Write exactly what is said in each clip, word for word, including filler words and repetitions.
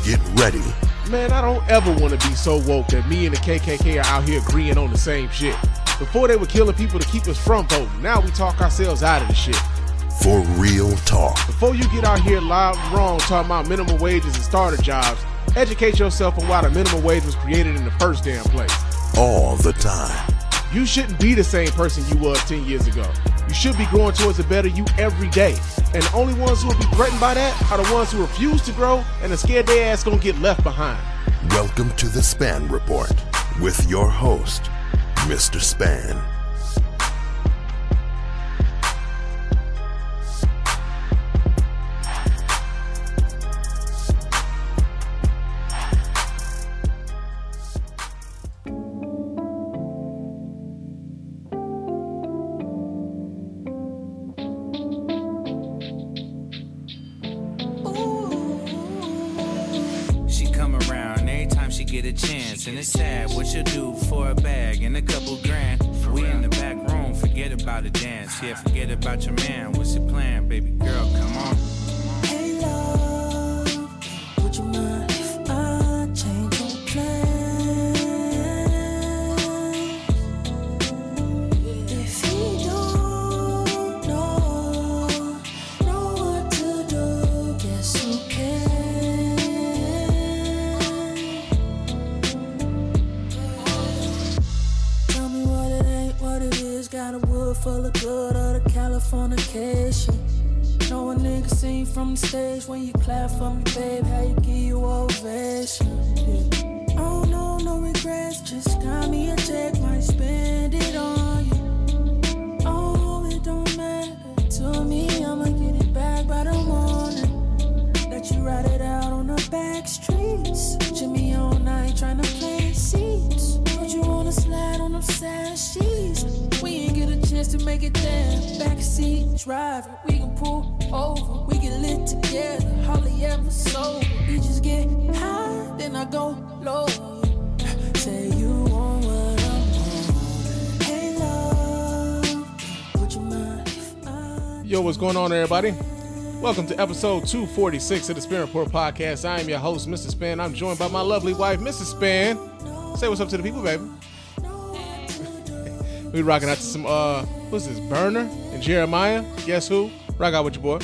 Get ready. Man, I don't ever want to be so woke that me and the K K K are out here agreeing on the same shit. Before they were killing people to keep us from voting. Now we talk ourselves out of the shit. For real talk. Before you get out here loud and wrong talking about minimum wages and starter jobs, educate yourself on why the minimum wage was created in the first damn place. All the time. You shouldn't be the same person you was ten years ago. You should be growing towards a better you every day. And the only ones who will be threatened by that are the ones who refuse to grow and are scared their ass gonna get left behind. Welcome to the Span Report with your host, Mister Span. Get a chance, and it's sad what you do for a bag and a couple grand. We in the back room, forget about the dance. Yeah, forget about your man. What's your plan, baby girl? Come on. Hey love, would you mind if I change your plan? If you don't know, know what to do, guess who can? Got a wood full of good or the Californication. Know a nigga seen from the stage when you clap for me, babe, how you give you ovation. Yeah. Oh no, no regrets, just got me a check, might spend it on you. Oh, it don't matter to me, I'ma get it back by the morning. Let you ride it out on the back streets. Jimmy all night tryna play seats. Don't you wanna slide on them side sheets? We ain't get a chance to make it down. Backseat driver, we can pull over. We get lit together, hardly ever sober. We just get high, then I go low. Say you want what I'm on. Hey love, would you mind if I... Yo, what's going on, everybody? Welcome to episode two forty-six of the Span Report Podcast. I am your host, Mister Span. I'm joined by my lovely wife, Missus Span. Say what's up to the people, baby. We rocking out to some, uh, what's this, Burner and Jeremiah? Guess who? Rock out with your boy.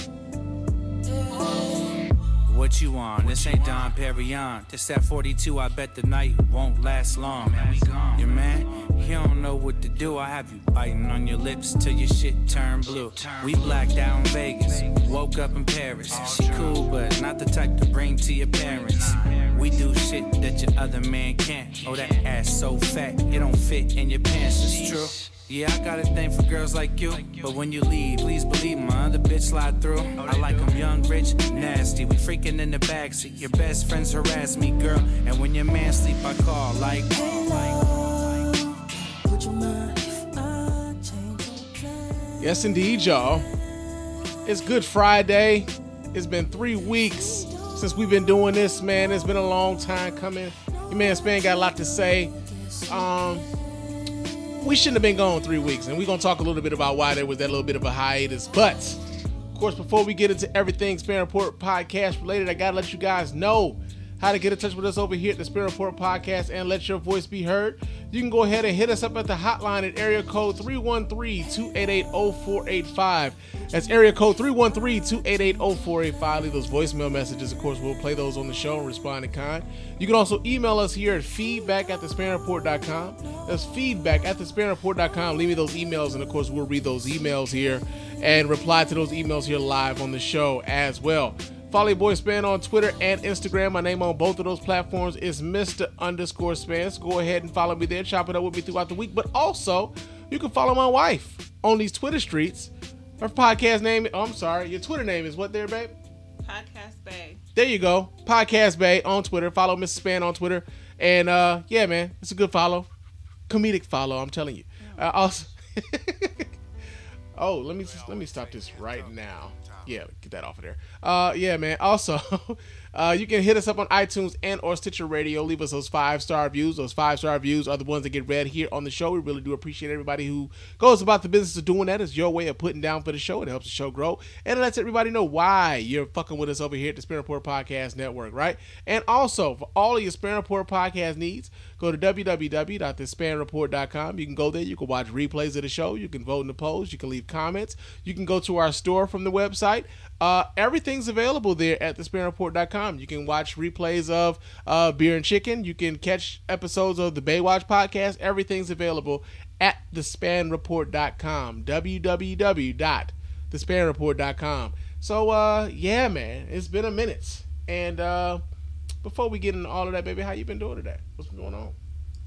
What you on? This ain't Dom Perignon. This that forty-two, I bet the night won't last long. Man, we gone. Your man, he don't know what to do. I have you biting on your lips till your shit turn blue. We blacked out in Vegas, woke up in Paris. She cool, but not the type to bring to your parents. We do shit that your other man can't. Oh, that ass so fat, it don't fit in your pants, it's true. Yeah, I got a thing for girls like you. But when you leave, please believe my other bitch slide through. I like them young, rich, nasty. We freaking in the backseat. Your best friends harass me, girl. And when your man sleep, I call like, Hey love, would you mind if I change your plan? Yes, indeed, y'all. It's Good Friday. It's been three weeks since we've been doing this, man. It's been a long time coming. Your man Span got a lot to say. Um... We shouldn't have been gone three weeks, and we're going to talk a little bit about why there was that little bit of a hiatus. But, of course, before we get into everything Span Report Podcast related, I got to let you guys know how to get in touch with us over here at the Span Report Podcast and let your voice be heard. You can go ahead and hit us up at the hotline at area code three one three, two eight eight, zero four eight five. That's area code three one three, two eight eight, zero four eight five. Leave those voicemail messages. Of course, we'll play those on the show and respond in kind. You can also email us here at feedback at the span report dot com. That's feedback at the span report dot com. Leave me those emails, and of course, we'll read those emails here and reply to those emails here live on the show as well. Follow your boy Span on Twitter and Instagram. My name on both of those platforms is Mister underscore Span. So go ahead and follow me there. Chop it up with me throughout the week. But also, you can follow my wife on these Twitter streets. Her podcast name, oh, I'm sorry, your Twitter name is what there, babe? Podcast Bay. There you go. Podcast Bay on Twitter. Follow Missus Span on Twitter. And, uh, yeah, man, it's a good follow. Comedic follow, I'm telling you. Uh, also, oh, let me let me stop this right now. Yeah, get that off of there. Uh, yeah, man. Also, uh, you can hit us up on iTunes and or Stitcher Radio. Leave us those five-star reviews. Those five-star reviews are the ones that get read here on the show. We really do appreciate everybody who goes about the business of doing that. It's your way of putting down for the show. It helps the show grow. And it lets everybody know why you're fucking with us over here at the Spin Report Podcast Network, right? And also, for all of your Spin Report podcast needs, go to w w w dot the span report dot com. You can go there. You can watch replays of the show. You can vote in the polls. You can leave comments. You can go to our store from the website. Uh, everything's available there at the span report dot com. You can watch replays of uh, Beer and Chicken. You can catch episodes of the Baywatch podcast. Everything's available at the span report dot com. w w w dot the span report dot com. So, uh, yeah, man, it's been a minute. And uh, before we get into all of that, baby, how you been doing today? What's been going on?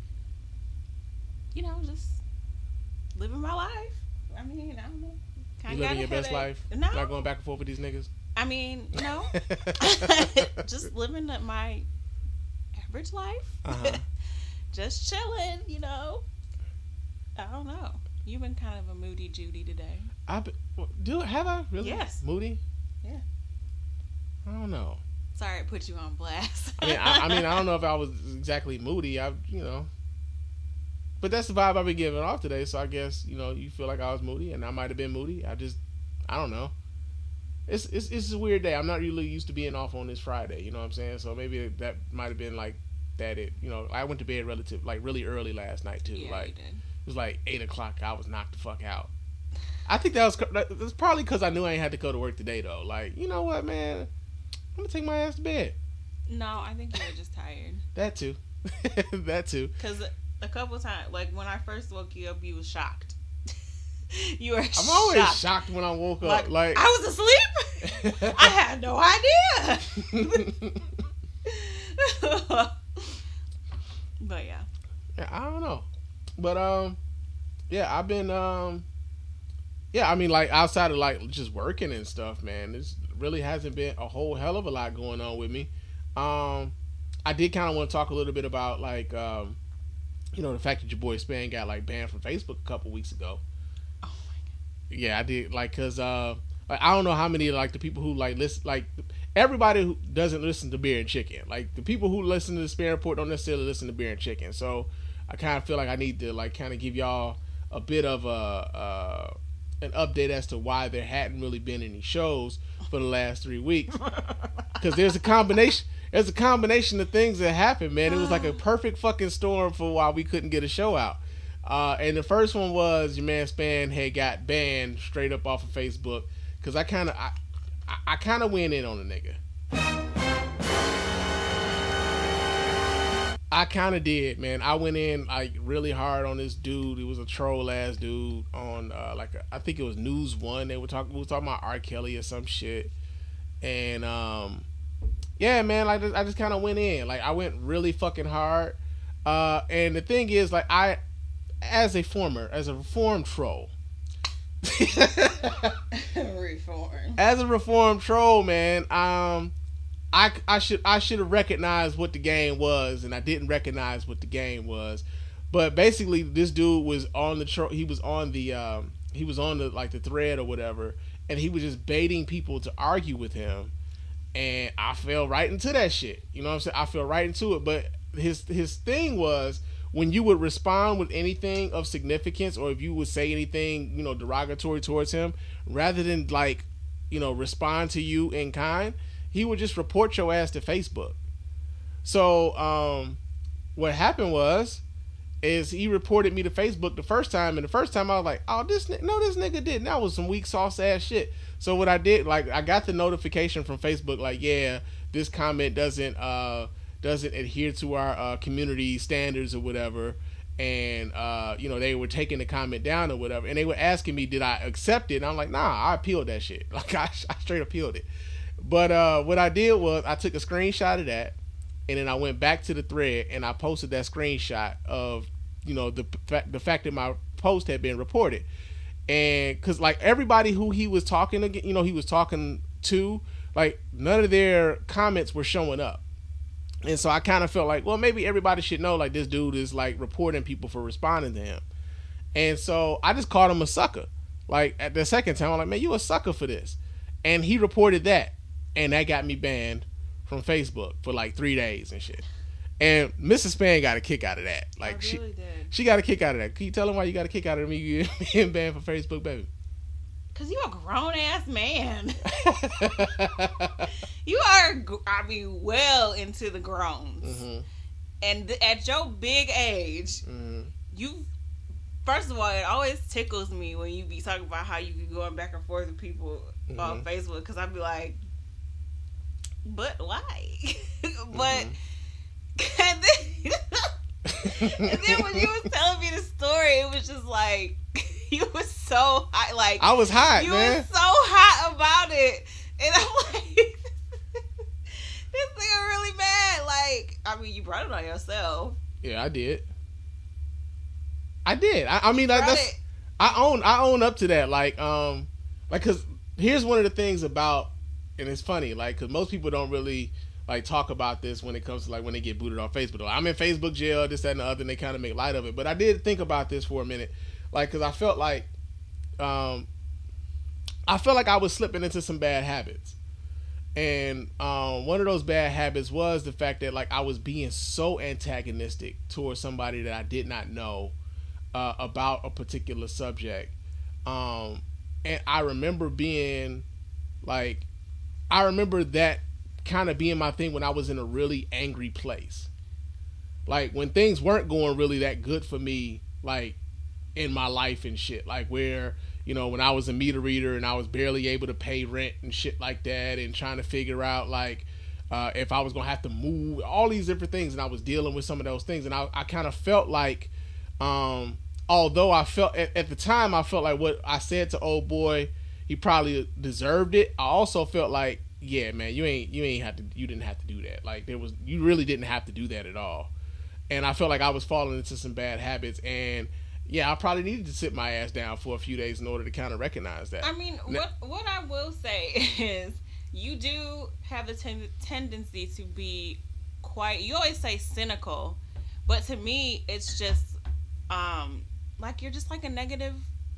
You know, just living my life. I mean, I don't know. You living your best life? No. Not going back and forth with these niggas? I mean, no. Just living my average life. Uh-huh. Just chilling, you know. I don't know. You've been kind of a moody Judy today. I've been, do have I really? Yes. Moody? Yeah. I don't know. Sorry, I put you on blast. I mean, I, I mean, I don't know if I was exactly moody. I, you know. But that's the vibe I've been giving off today, so I guess, you know, you feel like I was moody, and I might have been moody. I just, I don't know. It's, it's it's a weird day. I'm not really used to being off on this Friday, you know what I'm saying? So maybe that might have been like that. It, you know, I went to bed relative, like really early last night too. Yeah, like you did. It was like eight o'clock. I was knocked the fuck out. I think that was that's probably because I knew I ain't had to go to work today though. Like, you know what, man? I'm gonna take my ass to bed. No, I think you were just tired. That too. That too. Because a couple times, like when I first woke you up, you was shocked. You were. I'm always shocked. shocked when I woke up. Like, Like I was asleep. I had no idea. But yeah. Yeah, I don't know. But um yeah, I've been um yeah, I mean like outside of like just working and stuff, man, there's really hasn't been a whole hell of a lot going on with me. Um I did kind of want to talk a little bit about like um you know, the fact that your boy Span got like banned from Facebook a couple weeks ago. Oh my god. Yeah, I did like cuz uh like I don't know how many like the people who like listen like everybody who doesn't listen to Beer and Chicken. Like the people who listen to the Span Report don't necessarily listen to Beer and Chicken. So I kind of feel like I need to like kind of give y'all a bit of a uh, an update as to why there hadn't really been any shows for the last three weeks. Because there's a combination, there's a combination of things that happened, man. It was like a perfect fucking storm for why we couldn't get a show out. Uh, and the first one was your man Span had got banned straight up off of Facebook because I kind of I, I, I kind of went in on the nigga. I kind of did, man. I went in like really hard on this dude. He was a troll ass dude on uh, like a, I think it was News One. They were talking, we were talking about R. Kelly or some shit, and um, yeah, man. Like I just kind of went in, like I went really fucking hard. Uh, and the thing is, like I, as a former, as a reformed troll, Reform. as a reformed troll, man, um. I, I should I should have recognized what the game was, and I didn't recognize what the game was. But basically, this dude was on the tro- he was on the um, he was on the like the thread or whatever, and he was just baiting people to argue with him, and I fell right into that shit. You know what I'm saying? I fell right into it. But his his thing was when you would respond with anything of significance, or if you would say anything, you know, derogatory towards him, rather than like, you know, respond to you in kind, he would just report your ass to Facebook. So um, what happened was, is he reported me to Facebook the first time, and the first time I was like, oh, this no, this nigga didn't. That was some weak sauce ass shit. So what I did, like, I got the notification from Facebook, like, yeah, this comment doesn't uh doesn't adhere to our uh, community standards or whatever, and uh, you know, they were taking the comment down or whatever, and they were asking me, did I accept it? And I'm like, nah, I appealed that shit. Like, I, I straight appealed it. But uh, what I did was I took a screenshot of that, and then I went back to the thread and I posted that screenshot of, you know, the fact the fact that my post had been reported, and because like everybody who he was talking to, you know, he was talking to, like none of their comments were showing up, and so I kind of felt like, well, maybe everybody should know like this dude is like reporting people for responding to him, and so I just called him a sucker. Like at the second time, I'm like, man, you a sucker for this. And he reported that, and that got me banned from Facebook for like three days and shit. And Missus Span got a kick out of that. Like I really she, did. she got a kick out of that. Can you tell him why you got a kick out of me being banned from Facebook, baby? Cause you a grown ass man. You are, I mean, well into the growns, mm-hmm. and th- at your big age, mm-hmm. you. First of all, it always tickles me when you be talking about how you be going back and forth with people mm-hmm. on Facebook, because I'd be like, but why? But mm-hmm. and, then, and then when you was telling me the story, it was just like you was so hot. Like I was hot, you man. was so hot about it, and I'm like, this nigga really mad. Like, I mean, you brought it on yourself. Yeah, I did. I did. I, I mean, like, that's, I own. I own up to that. Like, um, like, cause here's one of the things about, and it's funny, like, cause most people don't really like talk about this when it comes to like when they get booted on Facebook. Like, I'm in Facebook jail, this, that, and the other, and they kind of make light of it. But I did think about this for a minute, like, cause I felt like, um, I felt like I was slipping into some bad habits, and um, one of those bad habits was the fact that like I was being so antagonistic towards somebody that I did not know. Uh, about a particular subject, um, and I remember being like, I remember that kind of being my thing when I was in a really angry place, like when things weren't going really that good for me, like in my life and shit, like where, you know, when I was a meter reader and I was barely able to pay rent and shit like that, and trying to figure out like uh, if I was gonna have to move, all these different things, and I was dealing with some of those things, and I, I kind of felt like, um, although I felt at, at the time, I felt like what I said to old boy, he probably deserved it. I also felt like, yeah, man, you ain't you ain't have to you didn't have to do that. Like there was you really didn't have to do that at all. And I felt like I was falling into some bad habits, and yeah, I probably needed to sit my ass down for a few days in order to kind of recognize that. I mean, now, what what I will say is you do have the ten- tendency to be quite. You always say cynical, but to me, it's just um. like you're just like a negative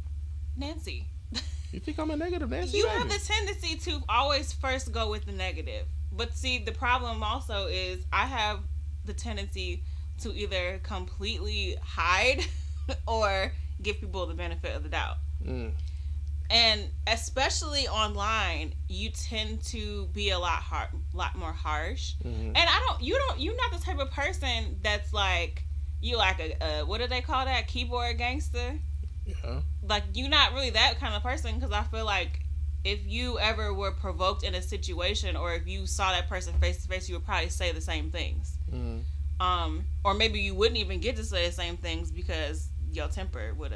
Nancy. You think I'm a negative Nancy? You baby? Have the tendency to always first go with the negative. But see, the problem also is I have the tendency to either completely hide or give people the benefit of the doubt. Mm. And especially online, you tend to be a lot hard, lot more harsh. Mm-hmm. And I don't, you don't, you're not the type of person that's like, you like a, uh, what do they call that? Keyboard gangster? Yeah. Like, you're not really that kind of person, because I feel like if you ever were provoked in a situation, or if you saw that person face to face, you would probably say the same things. Mm-hmm. Um, or maybe you wouldn't even get to say the same things because your temper would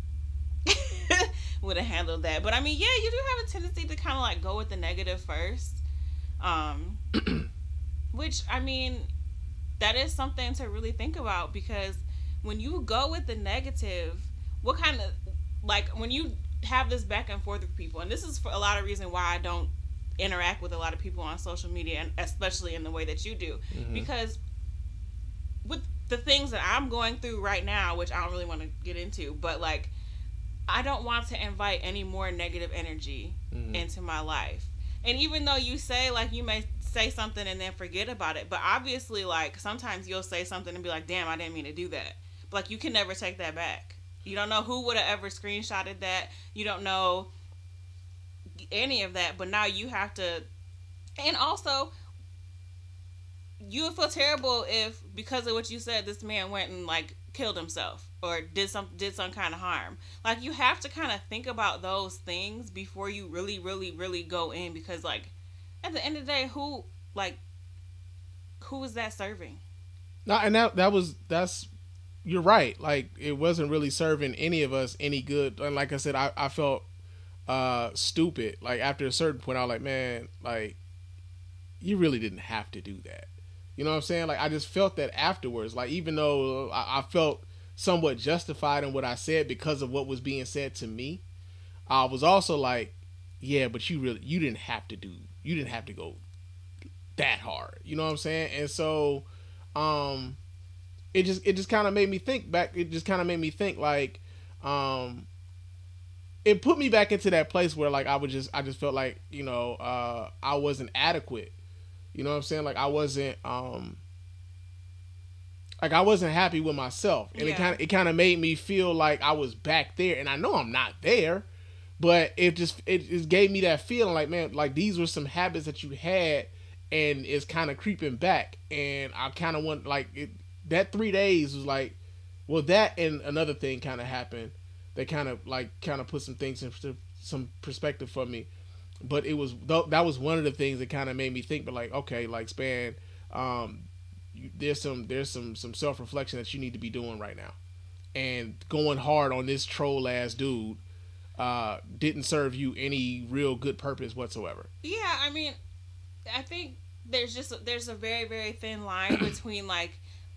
have would have handled that. But I mean, yeah, you do have a tendency to kind of like go with the negative first. Um, which, I mean, that is something to really think about, because when you go with the negative, what kind of, like, when you have this back and forth with people, and this is for a lot of reasons why I don't interact with a lot of people on social media, and especially in the way that you do, mm-hmm. because with the things that I'm going through right now, which I don't really want to get into, but like, I don't want to invite any more negative energy mm-hmm. into my life. And even though you say, like, you may say something and then forget about it, but obviously, like, sometimes you'll say something and be like, damn, I didn't mean to do that. But, like, you can never take that back. You don't know who would have ever screenshotted that. You don't know any of that, but now you have to. And also, you would feel terrible if, because of what you said, this man went and, like, killed himself or did some did some kind of harm. Like, you have to kind of think about those things before you really, really, really go in, because, like, at the end of the day, who, like, who is that serving? No, and that that was that's you're right. Like, it wasn't really serving any of us any good. And like I said, I, I felt uh, stupid. Like, after a certain point, I was like, man, like, you really didn't have to do that. You know what I'm saying? Like, I just felt that afterwards. Like, even though I, I felt somewhat justified in what I said because of what was being said to me, I was also like, yeah, but you really, you didn't have to do, you didn't have to go that hard. You know what I'm saying? And so, um, it just, it just kind of made me think back. It just kind of made me think like, um, it put me back into that place where like I would just I just felt like, you know, uh, I wasn't adequate. You know what I'm saying? Like I wasn't um like I wasn't happy with myself. And Yeah. it kind of it kind of made me feel like I was back there, and I know I'm not there, but it just it just gave me that feeling like, man, like these were some habits that you had and it's kind of creeping back, and I kind of want like it, that three days was like, well, that and another thing kind of happened that kind of like kind of put some things into some perspective for me. But it was that was one of the things that kind of made me think, but like, okay, like Span, um, you, there's some there's some some self reflection that you need to be doing right now, and going hard on this troll ass dude uh, didn't serve you any real good purpose whatsoever. Yeah, I mean, I think there's just there's a very very thin line between like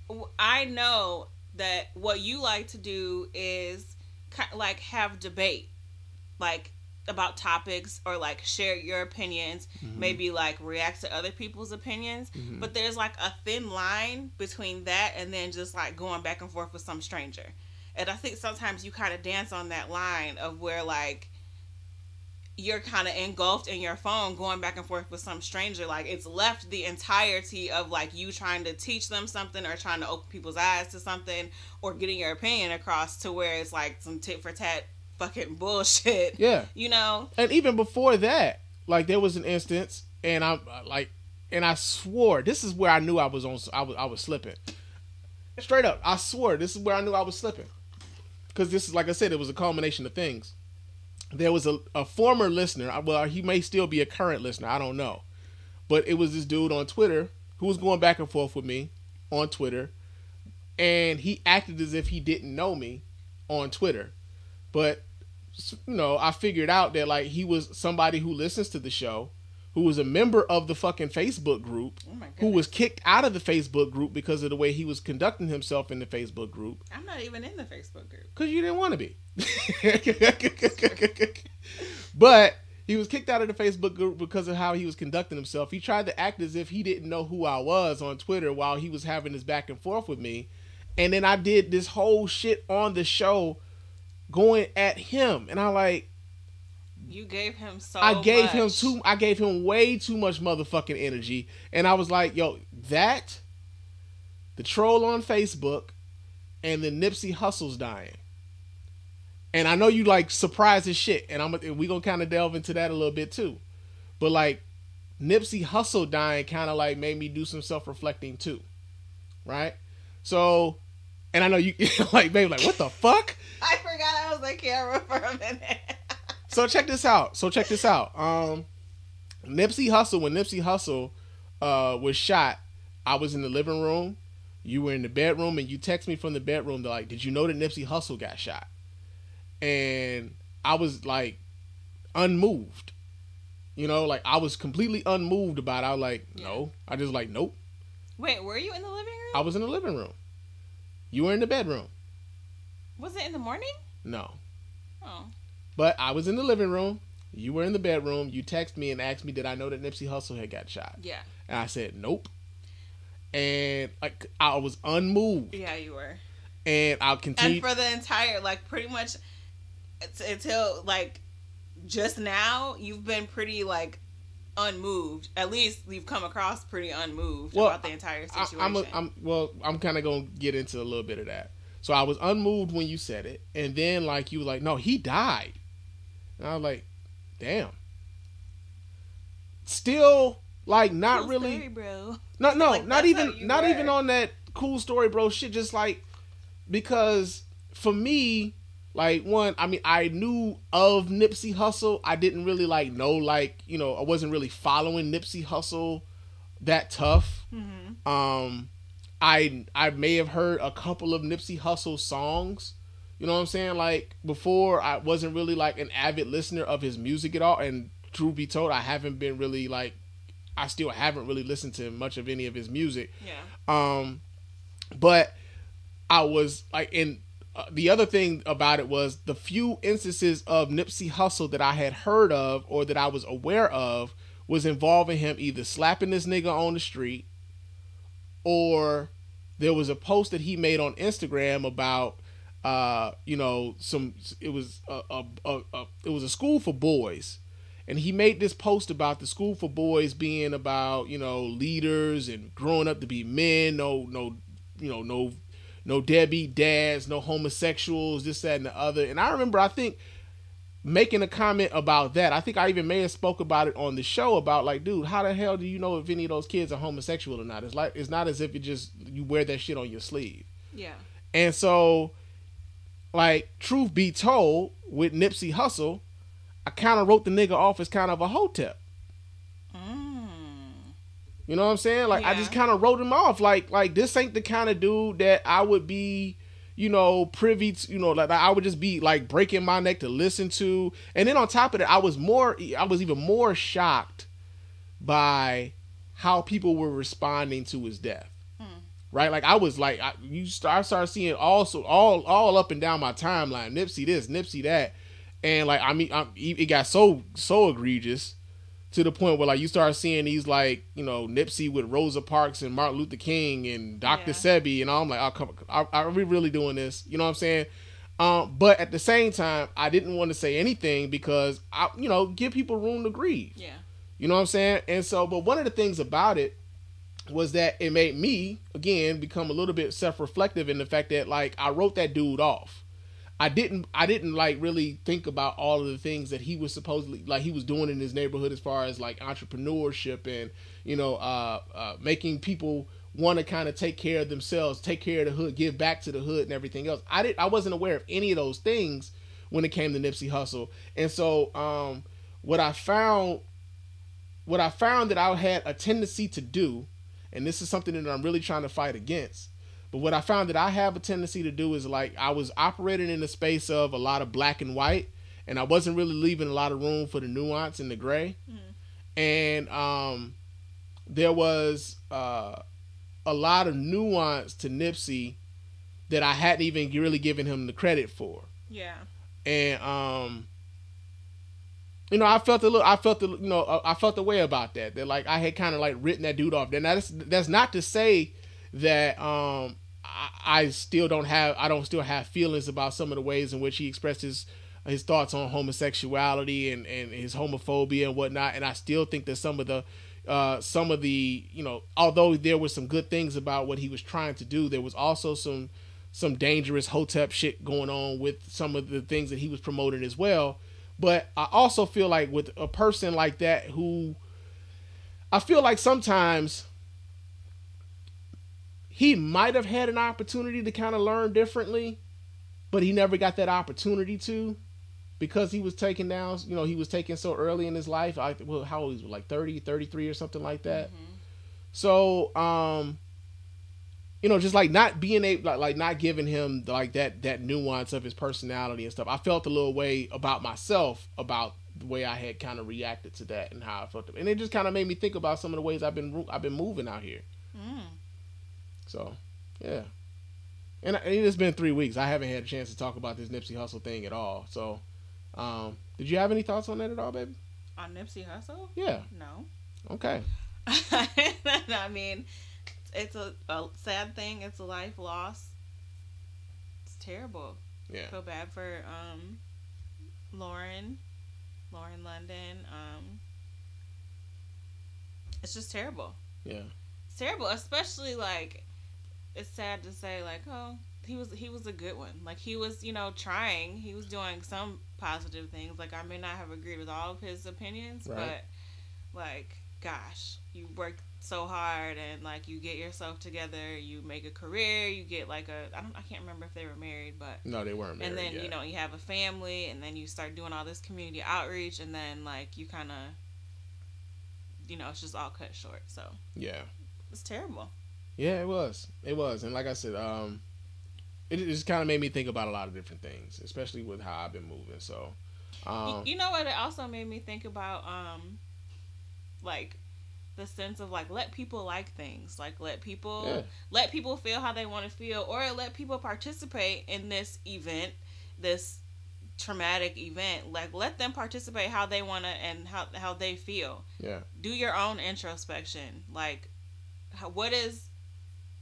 I know that what you like to do is like have debate, like about topics or like share your opinions, mm-hmm. maybe like react to other people's opinions, mm-hmm. but there's like a thin line between that and then just like going back and forth with some stranger. And I think sometimes you kind of dance on that line of where like you're kind of engulfed in your phone going back and forth with some stranger. Like it's left the entirety of like you trying to teach them something or trying to open people's eyes to something or getting your opinion across to where it's like some tit for tat fucking bullshit. Yeah. You know? And even before that, like there was an instance and I'm like, and I swore, this is where I knew I was on, I was, I was slipping. Straight up. I swore this is where I knew I was slipping. Cause this is, like I said, it was a culmination of things. There was a, a former listener, well, he may still be a current listener, I don't know. But it was this dude on Twitter who was going back and forth with me on Twitter. And he acted as if he didn't know me on Twitter. But, you know, I figured out that, like, he was somebody who listens to the show, who was a member of the fucking Facebook group, oh my who was kicked out of the Facebook group because of the way he was conducting himself in the Facebook group. I'm not even in the Facebook group. Because you didn't want to be. But he was kicked out of the Facebook group because of how he was conducting himself. He tried to act as if he didn't know who I was on Twitter while he was having this back and forth with me. And then I did this whole shit on the show going at him. And I like... You gave him so I gave much. him too I gave him way too much motherfucking energy. And I was like, yo, that, the troll on Facebook, and the Nipsey Hussle's dying. And I know you like surprised as shit, and I'm and we gonna kind of delve into that a little bit too. But like Nipsey Hussle dying kind of like made me do some self-reflecting too. Right? So, and I know you like maybe like what the fuck? I forgot I was on camera for a minute. So check this out. So check this out. Um, Nipsey Hussle, when Nipsey Hussle uh, was shot, I was in the living room. You were in the bedroom, and you text me from the bedroom. They're like, did you know that Nipsey Hussle got shot? And I was like unmoved. You know, like I was completely unmoved about it. I was like, no. I just like, nope. Wait, were you in the living room? I was in the living room. You were in the bedroom. Was it in the morning? No. Oh. But I was in the living room. You were in the bedroom. You texted me and asked me, did I know that Nipsey Hussle had got shot? Yeah. And I said, nope. And like I was unmoved. Yeah, you were. And I'll continue. And for the entire, like, pretty much until, like, just now, you've been pretty, like, unmoved. At least you've come across pretty unmoved well, about the entire situation. I, I'm, a, I'm well, I'm kind of going to get into a little bit of that. So I was unmoved when you said it. And then, like, you were like, no, he died. And I was like, damn. Still, like, not cool really. Story, bro. No, no, like, not even, not were. even on that cool story, bro. Shit, just like, because for me, like, one, I mean, I knew of Nipsey Hussle. I didn't really like know, like, you know, I wasn't really following Nipsey Hussle that tough. Mm-hmm. Um, I I may have heard a couple of Nipsey Hussle songs. You know what I'm saying? Like, before, I wasn't really, like, an avid listener of his music at all. And truth be told, I haven't been really, like, I still haven't really listened to much of any of his music. Yeah. Um, but I was, like, in uh, the other thing about it was the few instances of Nipsey Hussle that I had heard of or that I was aware of was involving him either slapping this nigga on the street, or there was a post that he made on Instagram about uh, you know, some it was a, a, a, a it was a school for boys, and he made this post about the school for boys being about, you know, leaders and growing up to be men, no no you know no no deadbeat dads, no homosexuals, this that and the other. And I remember I think making a comment about that. I think I even may have spoke about it on the show about like, dude, how the hell do you know if any of those kids are homosexual or not? It's like it's not as if it just you wear that shit on your sleeve. Yeah. And so, like, truth be told, with Nipsey Hussle, I kind of wrote the nigga off as kind of a hotep. Mm. You know what I'm saying? Like, Yeah. I just kind of wrote him off. Like, like this ain't the kind of dude that I would be, you know, privy to, you know, like I would just be like breaking my neck to listen to. And then on top of that, I was more, I was even more shocked by how people were responding to his death. Right, like I was like, I, you start I started seeing also all all up and down my timeline, Nipsey this, Nipsey that, and like I mean, I, it got so so egregious to the point where like you start seeing these like you know Nipsey with Rosa Parks and Martin Luther King and Doctor Yeah. Sebi, and I'm like, oh, come, are, are we really doing this? You know what I'm saying? Um, but at the same time, I didn't want to say anything because I, you know, give people room to grieve. Yeah. You know what I'm saying? And so, but one of the things about it was that it made me again become a little bit self-reflective in the fact that like I wrote that dude off. I didn't I didn't like really think about all of the things that he was supposedly like he was doing in his neighborhood as far as like entrepreneurship and you know uh, uh, making people want to kind of take care of themselves, take care of the hood, give back to the hood and everything else. I didn't I wasn't aware of any of those things when it came to Nipsey Hussle. And so um, what I found what I found that I had a tendency to do, and this is something that I'm really trying to fight against. But what I found that I have a tendency to do is like I was operating in the space of a lot of black and white, and I wasn't really leaving a lot of room for the nuance and the gray. Mm. And um, there was uh, a lot of nuance to Nipsey that I hadn't even really given him the credit for. Yeah. And um, you know, I felt a little, I felt the, you know, I felt the way about that. That like I had kind of like written that dude off. And that's that's not to say that um I, I still don't have, I don't still have feelings about some of the ways in which he expressed his his thoughts on homosexuality and, and his homophobia and whatnot. And I still think that some of the uh some of the you know, although there were some good things about what he was trying to do, there was also some some dangerous hotep shit going on with some of the things that he was promoting as well. But I also feel like with a person like that who I feel like sometimes he might have had an opportunity to kind of learn differently, but he never got that opportunity to because he was taken down, you know, he was taken so early in his life. I, well, how old was he? Like thirty, thirty-three or something like that. Mm-hmm. So, um, you know, just like not being able, like, like not giving him like that, that nuance of his personality and stuff. I felt a little way about myself about the way I had kind of reacted to that and how I felt. And it just kind of made me think about some of the ways I've been, I've been moving out here. Mm. So, yeah. And it's been three weeks. I haven't had a chance to talk about this Nipsey Hussle thing at all. So, um, did you have any thoughts on that at all, baby? On Nipsey Hussle? Yeah. No. Okay. I mean, it's a, a sad thing. It's a life loss. It's terrible. Yeah. I feel bad for um, Lauren, Lauren London. Um, it's just terrible. Yeah. It's terrible, especially like it's sad to say like, oh, he was he was a good one. Like he was, you know, trying. He was doing some positive things. Like I may not have agreed with all of his opinions, right. but like, gosh, you worked so hard and like you get yourself together, you make a career, you get like a I don't I can't remember if they were married, but no, they weren't married. And then yet. you know you have a family, and then you start doing all this community outreach, and then like you kind of, you know, it's just all cut short. So yeah, it's terrible. Yeah, it was, it was, and like I said, um, it, it just kind of made me think about a lot of different things, especially with how I've been moving. So, um, you, you know what? It also made me think about um, like. the sense of like let people like things, like let people yeah. let people feel how they want to feel, or let people participate in this event, this traumatic event. Like let them participate how they want to and how how they feel. Yeah. Do your own introspection. Like, how, what is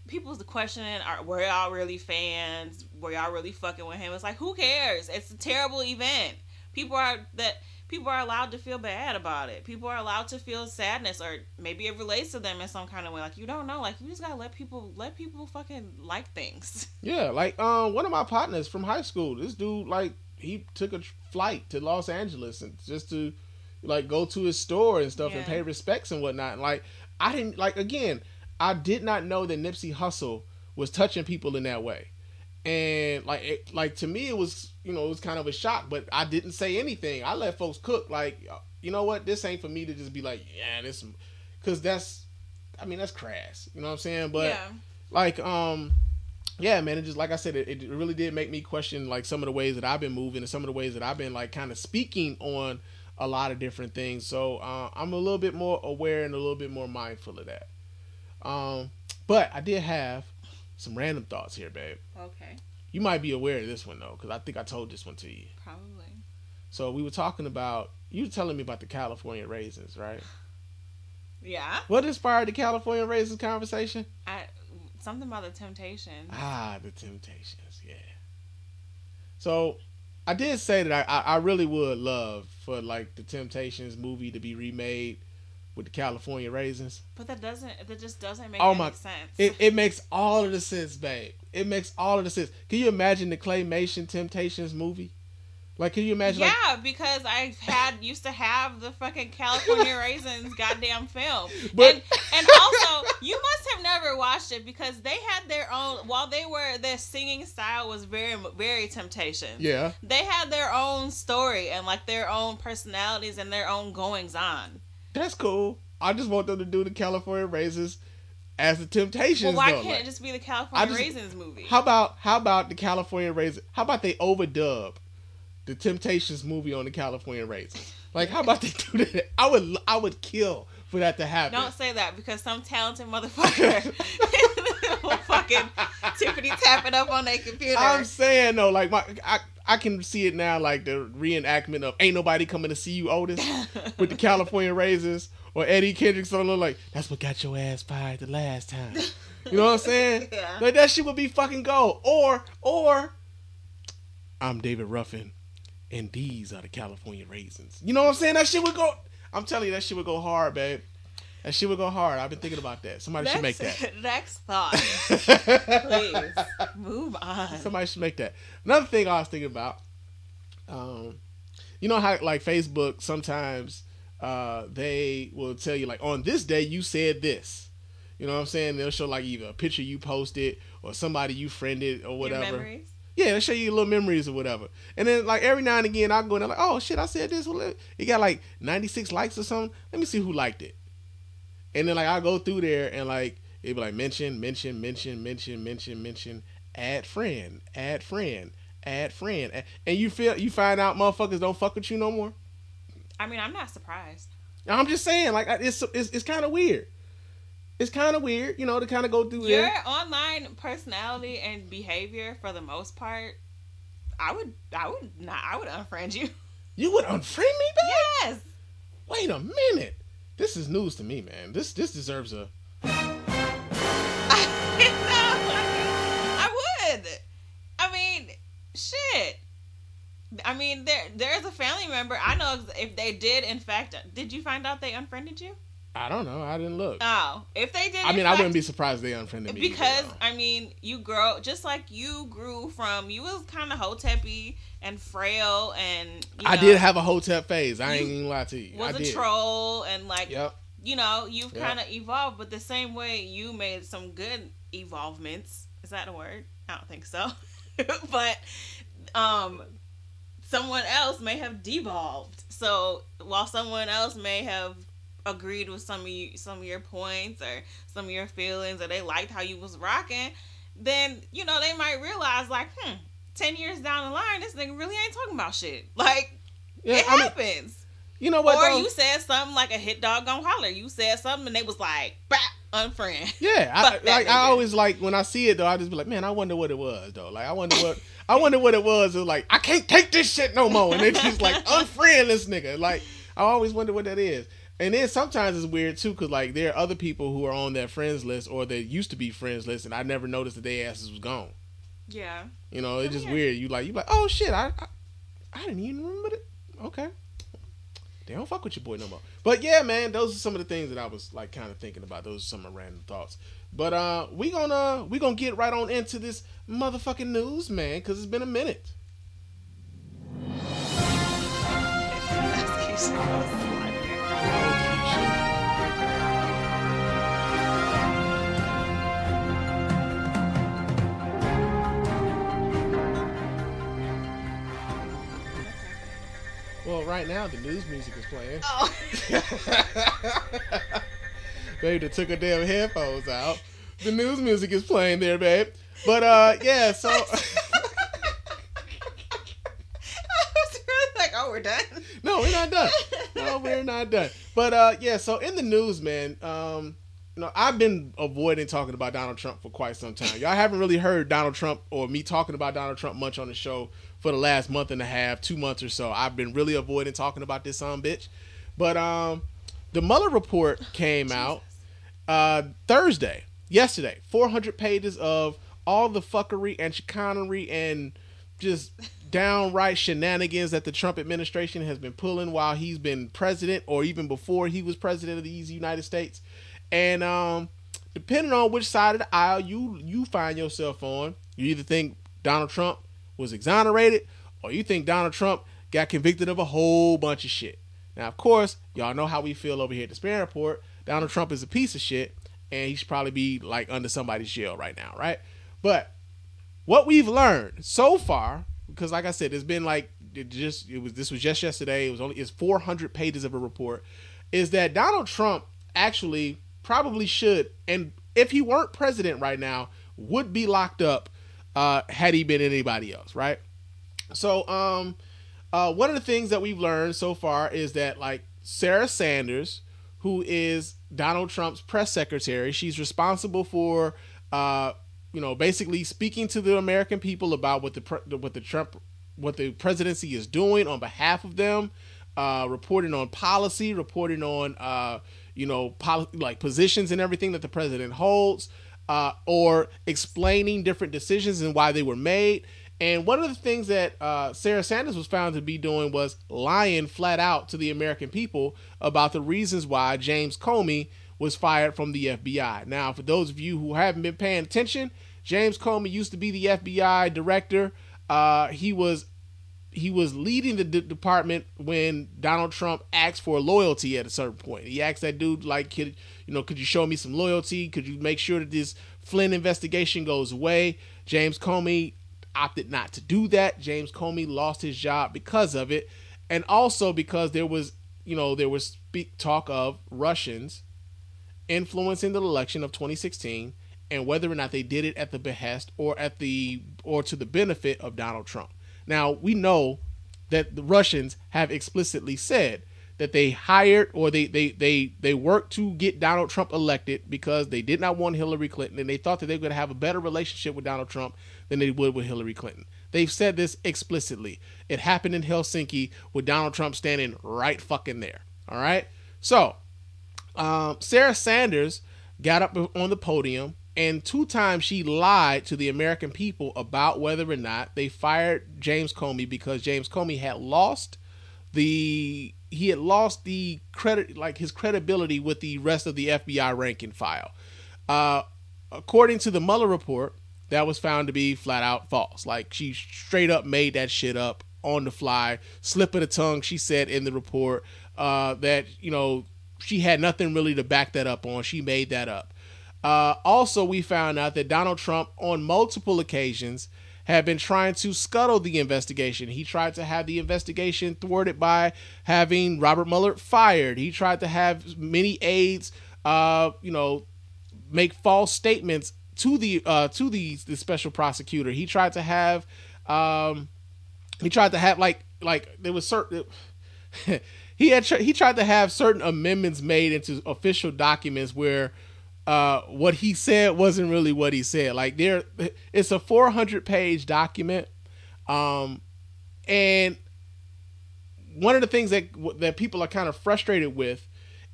people's questioning, are were y'all really fans? Were y'all really fucking with him? It's like, who cares? It's a terrible event. People are that people are allowed to feel bad about it. People are allowed to feel sadness, or maybe it relates to them in some kind of way. Like, you don't know. Like, you just gotta let people let people fucking like things. Yeah, like um, one of my partners from high school. This dude, like, he took a flight to Los Angeles and just to like go to his store and stuff, yeah, and pay respects and whatnot. And, like, I didn't like again. I did not know that Nipsey Hussle was touching people in that way. And like, it, like to me, it was, you know, it was kind of a shock, but I didn't say anything. I let folks cook. Like, you know what? This ain't for me to just be like, yeah, this, because that's, I mean, that's crass. You know what I'm saying? But yeah, like, um, yeah, man, it just, like I said, it, it really did make me question like some of the ways that I've been moving and some of the ways that I've been like kind of speaking on a lot of different things. So uh, I'm a little bit more aware and a little bit more mindful of that. Um, but I did have some random thoughts here, babe. Okay. You might be aware of this one though, because I think I told this one to you. Probably. So we were talking about, you were telling me about the California raisins, right? Yeah. What inspired the California raisins conversation? I something about the Temptations. Ah, the Temptations, yeah. So I did say that I, I really would love for like the Temptations movie to be remade with the California raisins. But that doesn't, that just doesn't make oh any my, sense. It, it makes all of the sense, babe. It makes all of the sense. Can you imagine the claymation Temptations movie? Like, can you imagine? Yeah, like, because I had used to have the fucking California Raisins goddamn film, but, and and also you must have never watched it because they had their own. While they were their singing style was very very Temptations. Yeah, they had their own story and like their own personalities and their own goings on. That's cool. I just want them to do the California Raisins as the Temptations. Well, why though. can't like, it just be the California just, Raisins movie? How about how about the California Raisins? How about they overdub the Temptations movie on the California Raisins? Like, how about they do that? I would I would kill for that to happen. Don't say that, because some talented motherfucker will fucking Tiffany tap it up on their computer. I'm saying though, like my I I can see it now, like the reenactment of "Ain't Nobody Coming to See You, Otis" with the California Raisins, or Eddie Kendricks solo, like, "That's what got your ass fired the last time." You know what I'm saying? Yeah. Like, that shit would be fucking gold. Or or I'm David Ruffin, and these are the California Raisins. You know what I'm saying? That shit would go. I'm telling you, that shit would go hard, babe. That shit would go hard. I've been thinking about that. Somebody next, should make that. Next thought. Please. Move on. Somebody should make that. Another thing I was thinking about, um, you know how like Facebook sometimes uh, they will tell you like, on this day you said this. You know what I'm saying? They'll show like either a picture you posted or somebody you friended or whatever. Your memories? Yeah, they'll show you little memories or whatever. And then like every now and again I go and I'm like, oh shit, I said this. Well, it got like ninety-six likes or something. Let me see who liked it. And then like I go through there and like it'd be like mention, mention, mention, mention, mention, mention, add friend, add friend, add friend, and you feel you find out motherfuckers don't fuck with you no more. I mean, I'm not surprised. I'm just saying, like it's it's it's kind of weird. It's kind of weird, you know, to kind of go through your there. online personality and behavior, for the most part, I would I would not I would unfriend you. You would unfriend me, babe? Yes. Wait a minute. This is news to me, man. This this deserves a. I would. I mean, shit. I mean, there there's a family member. I know if they did, in fact, did you find out they unfriended you? I don't know. I didn't look. Oh, if they did, I mean, fact, I wouldn't be surprised if they unfriended me. Because either, I mean, you grow just like you grew from. You was kind of hotepy and frail, and you know, I did have a hotep phase. I you ain't gonna lie to you. Was I a did. troll and like, yep. you know, you've yep. kind of evolved, but the same way you made some good evolvements. Is that a word? I don't think so. But um, someone else may have devolved. So while someone else may have agreed with some of you, some of your points or some of your feelings, or they liked how you was rocking, then you know they might realize like, hmm, ten years down the line, this nigga really ain't talking about shit. Like, yeah, it I happens. Mean, you know what? Or though? You said something like a hit dog gon' holler. You said something and they was like, bah, unfriend. Yeah, I, like I always like when I see it though, I just be like, man, I wonder what it was though. Like I wonder what I wonder what it was. It was like, I can't take this shit no more, and they just like unfriend this nigga. Like I always wonder what that is. And then sometimes it's weird too, because like there are other people who are on that friends list or that used to be friends list, and I never noticed that their asses was gone. Yeah. You know, it's Oh, just yeah. weird. You like you like, oh shit, I, I I didn't even remember it. Okay. They don't fuck with your boy no more. But yeah, man, those are some of the things that I was like kind of thinking about. Those are some of my random thoughts. But uh, we gonna we gonna get right on into this motherfucking news, man, because it's been a minute. Well, right now the news music is playing. Oh. Babe, they took her damn headphones out. The news music is playing there, babe. But uh, yeah, so. I was really like, oh, we're done. No, we're not done. No, we're not done. But uh, yeah, so in the news, man, um, you know, I've been avoiding talking about Donald Trump for quite some time. Y'all haven't really heard Donald Trump or me talking about Donald Trump much on the show for the last month and a half, two months or so. I've been really avoiding talking about this son bitch. But um, the Mueller report came out uh, Thursday, yesterday. four hundred pages of all the fuckery and chicanery and just downright shenanigans that the Trump administration has been pulling while he's been president or even before he was president of the United States. And um, depending on which side of the aisle you, you find yourself on, you either think Donald Trump was exonerated or you think Donald Trump got convicted of a whole bunch of shit. Now, of course, y'all know how we feel over here at the Span Report. Donald Trump is a piece of shit and he should probably be like under somebody's jail right now, right? But what we've learned so far, because like I said, it's been like it just it was this was just yesterday. It was only it's four hundred pages of a report. Is that Donald Trump actually probably should, and if he weren't president right now, would be locked up uh, had he been anybody else, right? So, um, uh, one of the things that we've learned so far is that like Sarah Sanders, who is Donald Trump's press secretary, she's responsible for uh, you know, basically speaking to the American people about what the pre- what the Trump what the presidency is doing on behalf of them, uh, reporting on policy, reporting on uh, you know, pol- like positions and everything that the president holds, uh, or explaining different decisions and why they were made. And one of the things that uh, Sarah Sanders was found to be doing was lying flat out to the American people about the reasons why James Comey was fired from the F B I. Now, for those of you who haven't been paying attention, James Comey used to be the F B I director. Uh, he was he was leading the d- department when Donald Trump asked for loyalty at a certain point. He asked that dude, like, could, you know, could you show me some loyalty? Could you make sure that this Flynn investigation goes away? James Comey opted not to do that. James Comey lost his job because of it, and also because there was, you know, there was speak talk of Russians influencing the election of twenty sixteen, and whether or not they did it at the behest or at the or to the benefit of Donald Trump. Now, we know that the Russians have explicitly said that they hired or they they they they worked to get Donald Trump elected because they did not want Hillary Clinton, and they thought that they were going to have a better relationship with Donald Trump than they would with Hillary Clinton. They've said this explicitly. It happened in Helsinki with Donald Trump standing right fucking there. All right. So um, Sarah Sanders got up on the podium, and two times she lied to the American people about whether or not they fired James Comey because James Comey had lost the he had lost the credit, like his credibility with the rest of the F B I rank and file. Uh, according to the Mueller report, that was found to be flat out false. Like, she straight up made that shit up on the fly, slip of the tongue. She said in the report uh, that, you know, she had nothing really to back that up on. She made that up. Uh, also, we found out that Donald Trump on multiple occasions had been trying to scuttle the investigation. He tried to have the investigation thwarted by having Robert Mueller fired. He tried to have many aides, uh, you know, make false statements to the uh, to the, the special prosecutor. He tried to have, um, he tried to have like like there was certain. he had he tried to have certain amendments made into official documents where uh, what he said wasn't really what he said. Like, there, it's a four hundred page document, um, and one of the things that that people are kind of frustrated with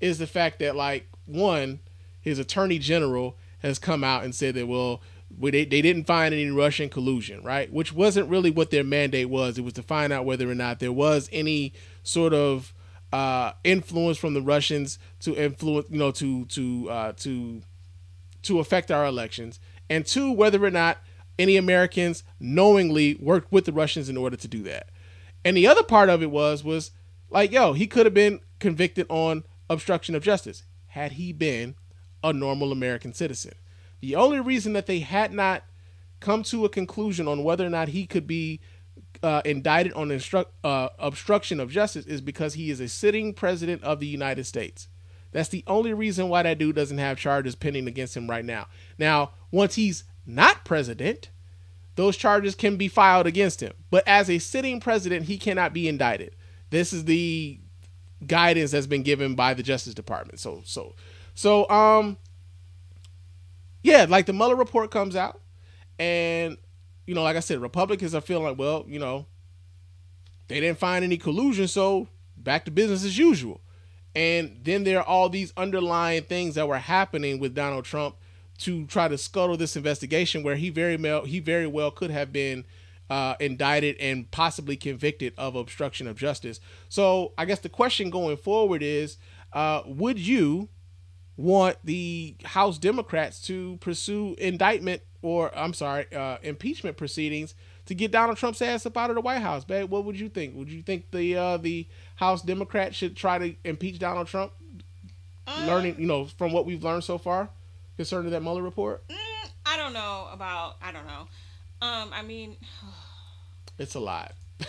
is the fact that, like, one, his attorney general has come out and said that, well, they, they didn't find any Russian collusion, right? Which wasn't really what their mandate was. It was to find out whether or not there was any sort of uh, influence from the Russians to influence, you know, to to uh, to to affect our elections, and two, whether or not any Americans knowingly worked with the Russians in order to do that. And the other part of it was was like, yo, he could have been convicted on obstruction of justice had he been a normal American citizen. The only reason that they had not come to a conclusion on whether or not he could be uh, indicted on instru- uh, obstruction of justice is because he is a sitting president of the United States. That's the only reason why that dude doesn't have charges pending against him right now. Now, once he's not president, those charges can be filed against him. But as a sitting president, he cannot be indicted. This is the guidance that's been given by the Justice Department. So, so, so, um, yeah, like the Mueller report comes out, and, you know, like I said, Republicans are feeling like, well, you know, they didn't find any collusion, so back to business as usual. And then there are all these underlying things that were happening with Donald Trump to try to scuttle this investigation, where he very well, he very well could have been uh, indicted and possibly convicted of obstruction of justice. So I guess the question going forward is, uh, would you want the House Democrats to pursue indictment or, I'm sorry, uh, impeachment proceedings to get Donald Trump's ass up out of the White House, babe? What would you think? Would you think the uh, the House Democrats should try to impeach Donald Trump, um, learning, you know, from what we've learned so far concerning that Mueller report? Mm, I don't know about, I don't know. Um, I mean, it's a lot.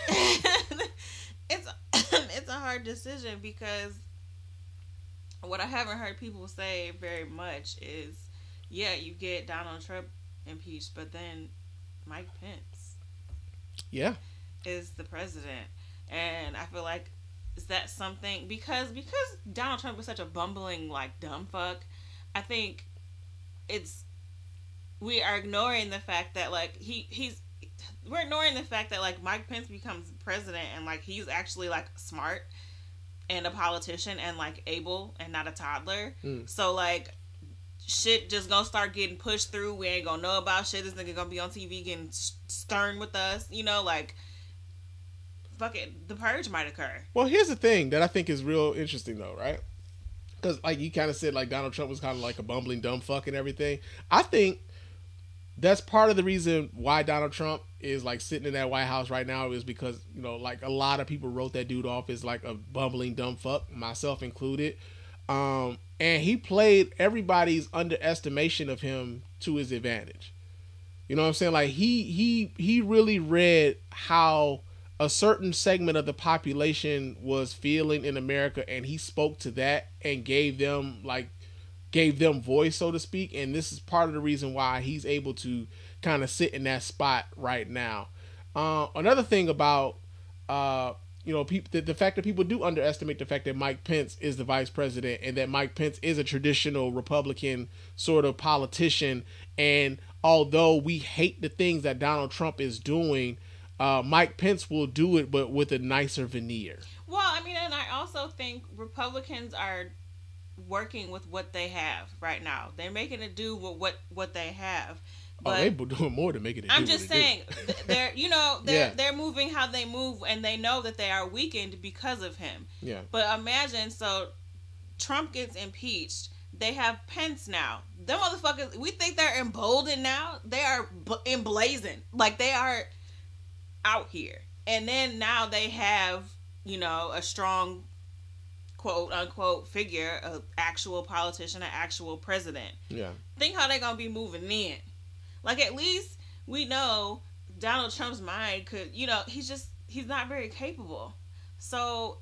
it's it's a hard decision, because what I haven't heard people say very much is, yeah, you get Donald Trump impeached, but then Mike Pence, yeah, is the president, and I feel like, is that something, because because Donald Trump is such a bumbling, like, dumb fuck, I think it's, we are ignoring the fact that, like, he he's we're ignoring the fact that, like, Mike Pence becomes president and, like, he's actually, like, smart and a politician and, like, able and not a toddler. Mm. So, like, shit just gonna start getting pushed through. We ain't gonna know about shit. This nigga gonna be on T V getting stern with us. You know, like, fuck it, the purge might occur. Well, here's the thing that I think is real interesting, though, right? Because, like, you kind of said, like, Donald Trump was kind of like a bumbling dumb fuck and everything. I think that's part of the reason why Donald Trump is, like, sitting in that White House right now, is because, you know, like, a lot of people wrote that dude off as, like, a bumbling dumb fuck, myself included. Um, and he played everybody's underestimation of him to his advantage. You know what I'm saying? Like, he he he really read how a certain segment of the population was feeling in America, and he spoke to that and gave them, like, gave them voice, so to speak. And this is part of the reason why he's able to kind of sit in that spot right now. Uh, another thing about, uh, you know, people, the, the fact that people do underestimate the fact that Mike Pence is the vice president, and that Mike Pence is a traditional Republican sort of politician. And although we hate the things that Donald Trump is doing, uh, Mike Pence will do it, but with a nicer veneer. Well, I mean, and I also think Republicans are working with what they have right now. They're making it do with what, what they have. But oh, they're doing more to make it. I'm just saying, they're, you know, they're yeah. they're moving how they move, and they know that they are weakened because of him. Yeah. But imagine, so Trump gets impeached. They have Pence now. Them motherfuckers, we think they're emboldened now. They are emblazoned, like, they are out here. And then now they have, you know, a strong, quote unquote, figure, an actual politician, an actual president. Yeah. Think how they're gonna be moving in. Like, at least we know Donald Trump's mind could, you know, he's just, he's not very capable. So,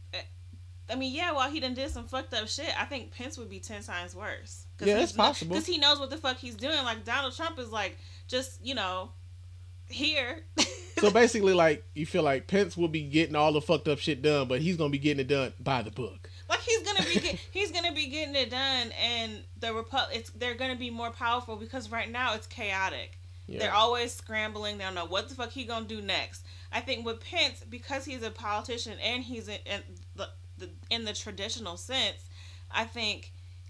I mean, yeah, while he done did some fucked up shit, I think Pence would be ten times worse. Yeah, it's possible. Because he knows what the fuck he's doing. Like, Donald Trump is, like, just, you know, here. So basically, like, you feel like Pence will be getting all the fucked up shit done, but he's gonna be getting it done by the book. Like, he's gonna be get, he's gonna be getting it done, and the Repu- it's they're gonna be more powerful, because right now it's chaotic. Yeah. They're always scrambling. They don't know what the fuck he gonna do next. I think with Pence, because he's a politician and he's in, in the, the in the traditional sense, I think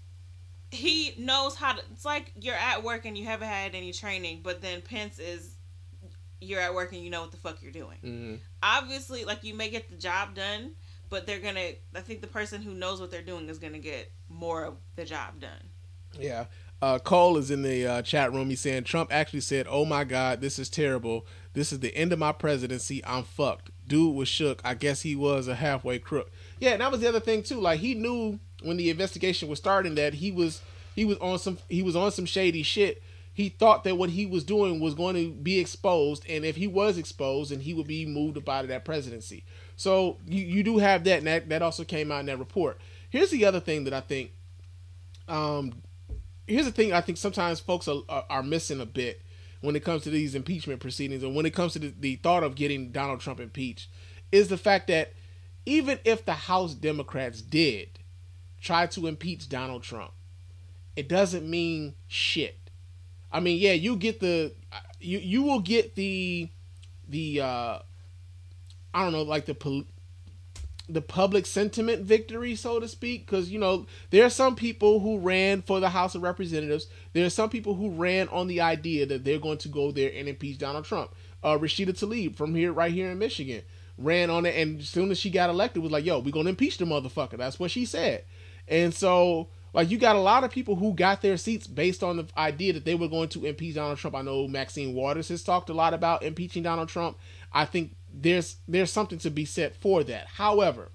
he knows how to. It's like you're at work and you haven't had any training, but then Pence is you're at work and you know what the fuck you're doing. Mm-hmm. Obviously, like, you may get the job done, but they're gonna. I think the person who knows what they're doing is gonna get more of the job done. Yeah. Uh, Cole is in the uh, chat room. He's saying Trump actually said, "Oh my God, this is terrible. This is the end of my presidency. I'm fucked." Dude was shook. I guess he was a halfway crook. Yeah, and that was the other thing too. Like, he knew when the investigation was starting that he was he was on some he was on some shady shit. He thought that what he was doing was going to be exposed, and if he was exposed, then he would be moved up out of that presidency. So you, you do have that, and that, that also came out in that report. Here's the other thing that I think. Um, here's the thing I think sometimes folks are, are, are missing a bit when it comes to these impeachment proceedings, and when it comes to the, the thought of getting Donald Trump impeached, is the fact that even if the House Democrats did try to impeach Donald Trump, it doesn't mean shit. I mean, yeah, you get the you you will get the the uh, I don't know, like the pol- the public sentiment victory, so to speak, because, you know, there are some people who ran for the House of Representatives. There are some people who ran on the idea that they're going to go there and impeach Donald Trump. Uh, Rashida Tlaib from here, right here in Michigan, ran on it, and as soon as she got elected, was like, "Yo, we're gonna impeach the motherfucker." That's what she said. And so, like, you got a lot of people who got their seats based on the idea that they were going to impeach Donald Trump. I know Maxine Waters has talked a lot about impeaching Donald Trump. I think there's there's something to be said for that. However,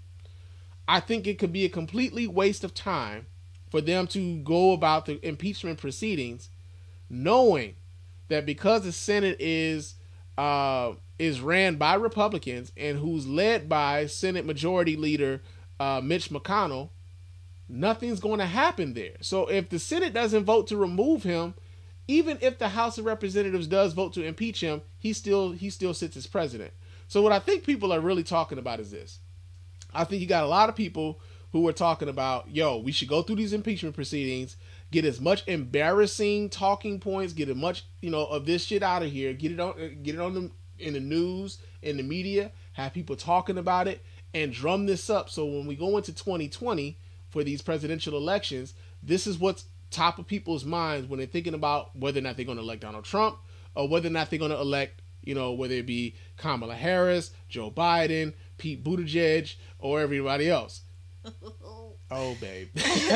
I think it could be a completely waste of time for them to go about the impeachment proceedings, knowing that because the Senate is uh, is ran by Republicans and who's led by Senate Majority Leader uh, Mitch McConnell, nothing's going to happen there. So if the Senate doesn't vote to remove him, even if the House of Representatives does vote to impeach him, he still he still sits as president. So what I think people are really talking about is this. I think you got a lot of people who are talking about, yo, we should go through these impeachment proceedings, get as much embarrassing talking points, get as much, you know, of this shit out of here, get it on, get it on the, in the news, in the media, have people talking about it, and drum this up. So when we go into twenty twenty for these presidential elections, this is what's top of people's minds when they're thinking about whether or not they're going to elect Donald Trump, or whether or not they're going to elect, you know, whether it be Kamala Harris, Joe Biden, Pete Buttigieg, or everybody else. Oh, babe.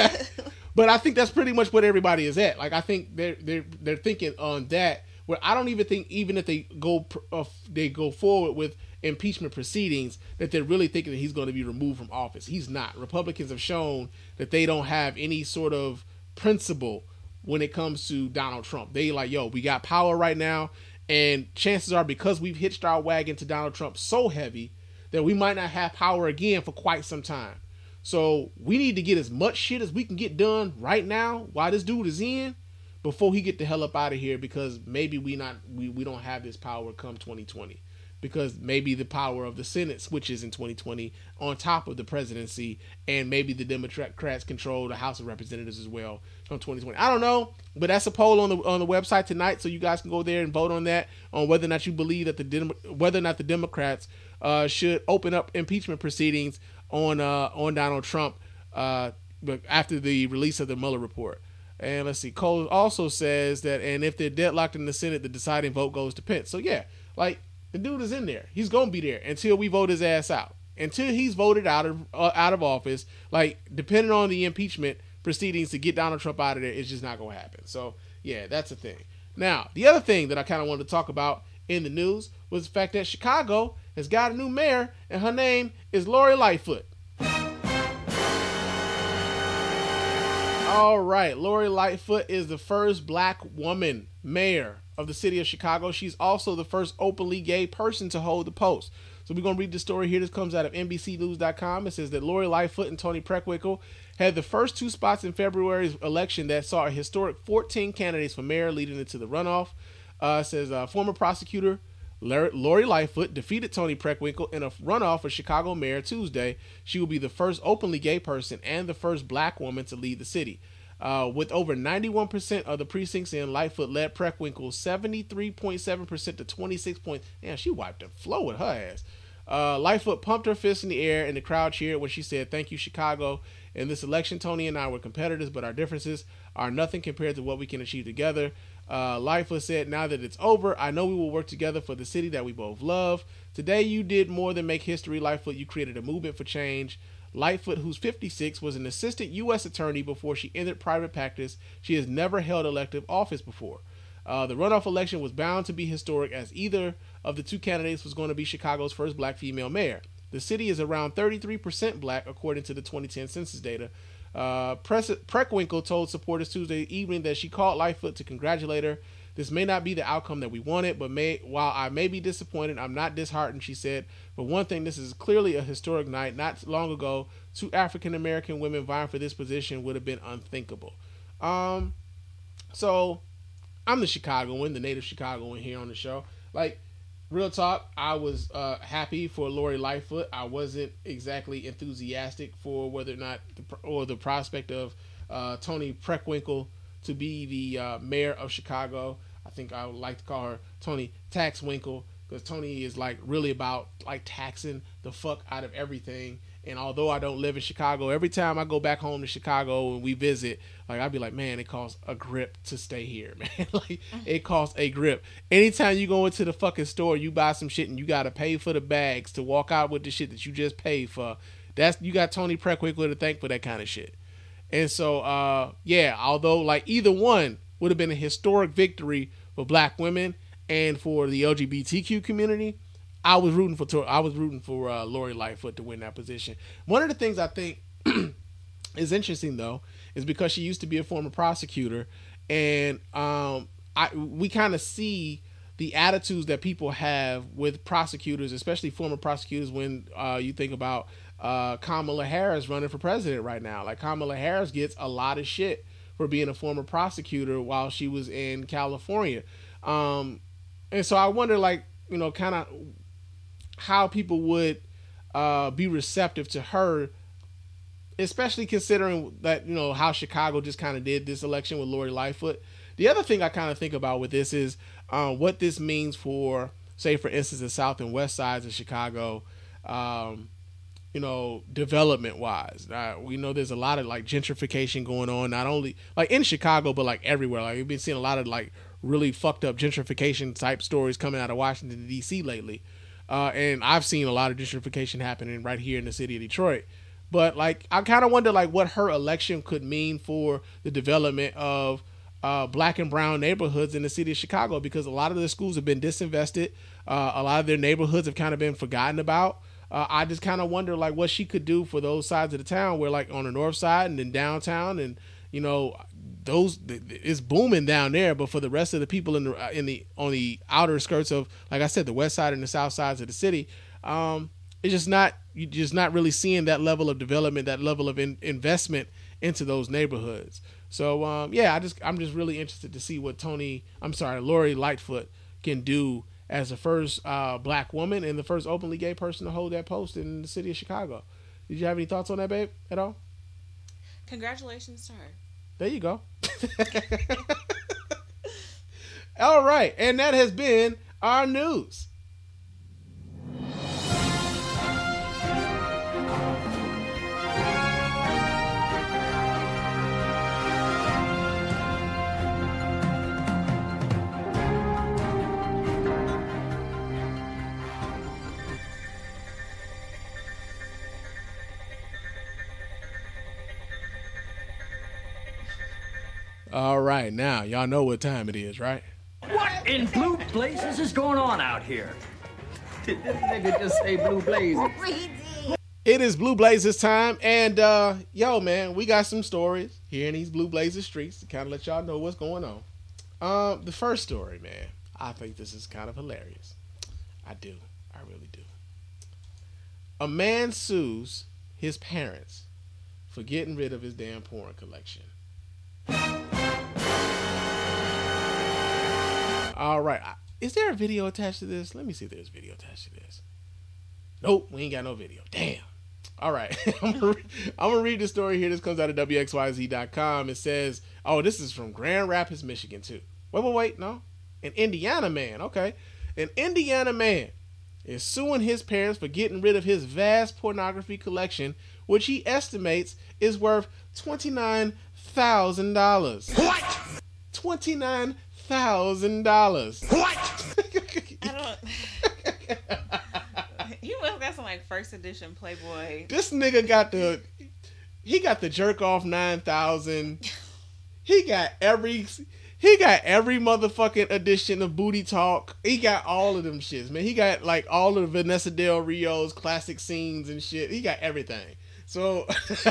But I think that's pretty much what everybody is at. Like, I think they're they're they're thinking on that. Where I don't even think, even if they go uh, they go forward with impeachment proceedings, that they're really thinking that he's going to be removed from office. He's not. Republicans have shown that they don't have any sort of principle when it comes to Donald Trump. They like, yo, we got power right now, and chances are, because we've hitched our wagon to Donald Trump so heavy, that we might not have power again for quite some time. So we need to get as much shit as we can get done right now while this dude is in, before he get the hell up out of here, because maybe we not we, we don't have this power come twenty twenty. Because maybe the power of the Senate switches in twenty twenty on top of the presidency, and maybe the Democrats control the House of Representatives as well from twenty twenty. I don't know, but that's a poll on the on the website tonight, so you guys can go there and vote on that, on whether or not you believe that the Dem- whether or not the Democrats uh, should open up impeachment proceedings on uh, on Donald Trump uh, after the release of the Mueller report. And let's see, Cole also says that, and if they're deadlocked in the Senate, the deciding vote goes to Pence. So yeah, like, the dude is in there. He's gonna be there until we vote his ass out. Until he's voted out of uh, out of office, like, depending on the impeachment proceedings to get Donald Trump out of there, it's just not gonna happen. So yeah, that's the thing. Now, the other thing that I kind of wanted to talk about in the news was the fact that Chicago has got a new mayor, and her name is Lori Lightfoot. All right, Lori Lightfoot is the first black woman mayor of the city of Chicago. She's also the first openly gay person to hold the post. So we're going to read the story here. This comes out of N B C News dot com. It says that Lori Lightfoot and Toni Preckwinkle had the first two spots in February's election that saw a historic fourteen candidates for mayor leading into the runoff. Uh, it says uh, former prosecutor Lori Lightfoot defeated Toni Preckwinkle in a runoff for Chicago mayor Tuesday. She will be the first openly gay person and the first black woman to lead the city. Uh, with over ninety-one percent of the precincts in, Lightfoot led Preckwinkle seventy-three point seven percent to twenty-six points. Damn, she wiped the floor with her ass. Uh, Lightfoot pumped her fist in the air, and the crowd cheered when she said, "Thank you, Chicago." In this election, Tony and I were competitors, but our differences are nothing compared to what we can achieve together. Uh, Lightfoot said, now that it's over, I know we will work together for the city that we both love. Today, you did more than make history, Lightfoot. You created a movement for change. Lightfoot, who's fifty-six, was an assistant U S attorney before she entered private practice. She has never held elective office before. Uh, the runoff election was bound to be historic, as either of the two candidates was going to be Chicago's first black female mayor. The city is around thirty-three percent black, according to the twenty ten census data. Uh, Preckwinkle told supporters Tuesday evening that she called Lightfoot to congratulate her. This may not be the outcome that we wanted, but may, while I may be disappointed, I'm not disheartened, she said. For one thing, this is clearly a historic night. Not long ago, two African-American women vying for this position would have been unthinkable. Um, so, I'm the Chicagoan, the native Chicagoan here on the show. Like, real talk, I was uh, happy for Lori Lightfoot. I wasn't exactly enthusiastic for whether or not, the, or the prospect of uh, Toni Preckwinkle to be the uh, mayor of Chicago. I think I would like to call her Toni Taxwinkle, because Toni is like really about like taxing the fuck out of everything. And although I don't live in Chicago, every time I go back home to Chicago and we visit, like I'd be like, man, it costs a grip to stay here, man. Like it costs a grip. Anytime you go into the fucking store, you buy some shit and you gotta pay for the bags to walk out with the shit that you just paid for. That's you got Toni Preckwinkle to thank for that kind of shit. And so, uh, yeah, although like either one would have been a historic victory for black women and for the L G B T Q community, I was rooting for I was rooting for uh, Lori Lightfoot to win that position. One of the things I think is interesting though is because she used to be a former prosecutor, and um, I we kind of see the attitudes that people have with prosecutors, especially former prosecutors, when uh, you think about uh, Kamala Harris running for president right now. Like Kamala Harris gets a lot of shit for being a former prosecutor while she was in California. Um, and so I wonder, like, you know, kind of how people would uh, be receptive to her, especially considering that, you know, how Chicago just kind of did this election with Lori Lightfoot. The other thing I kind of think about with this is uh, what this means for, say, for instance, the South and West sides of Chicago, um, you know, development wise. Uh, we know there's a lot of like gentrification going on, not only like in Chicago, but like everywhere. Like we've been seeing a lot of like really fucked up gentrification type stories coming out of Washington, D C lately. Uh, and I've seen a lot of gentrification happening right here in the city of Detroit. But like, I kind of wonder like what her election could mean for the development of uh, black and brown neighborhoods in the city of Chicago, because a lot of the schools have been disinvested. Uh, a lot of their neighborhoods have kind of been forgotten about. Uh, I just kind of wonder like what she could do for those sides of the town where like on the north side and then downtown, and you know, those it's booming down there, but for the rest of the people in the in the on the outer skirts of, like I said, the west side and the south sides of the city, um, it's just not you're just not really seeing that level of development, that level of in, investment into those neighborhoods. So um, yeah, I just I'm just really interested to see what Tony, I'm sorry, Lori Lightfoot can do as the first uh, black woman and the first openly gay person to hold that post in the city of Chicago. Did you have any thoughts on that, babe, at all? Congratulations to her. There you go. All right, and that has been our news. All right, now y'all know what time it is, right? What in blue blazes is going on out here? Did this nigga just say blue blazes? It is Blue Blazers time, and uh, yo, man, we got some stories here in these Blue Blazers streets to kind of let y'all know what's going on. Um, the first story, man, I think this is kind of hilarious. I do, I really do. A man sues his parents for getting rid of his damn porn collection. All right. Is there a video attached to this? Let me see if there's a video attached to this. Nope, we ain't got no video. Damn. All right. I'm going to read the story here. This comes out of W X Y Z dot com. It says, oh, this is from Grand Rapids, Michigan, too. Wait, wait, wait. No. An Indiana man. Okay. An Indiana man is suing his parents for getting rid of his vast pornography collection which he estimates is worth twenty-nine thousand dollars. What? twenty-nine thousand dollars. What? I don't. He must got some like first edition Playboy. This nigga got the, he got the jerk off nine thousand. He got every, he got every motherfucking edition of Booty Talk. He got all of them shits, man. He got like all of Vanessa Del Rio's classic scenes and shit. He got everything. So.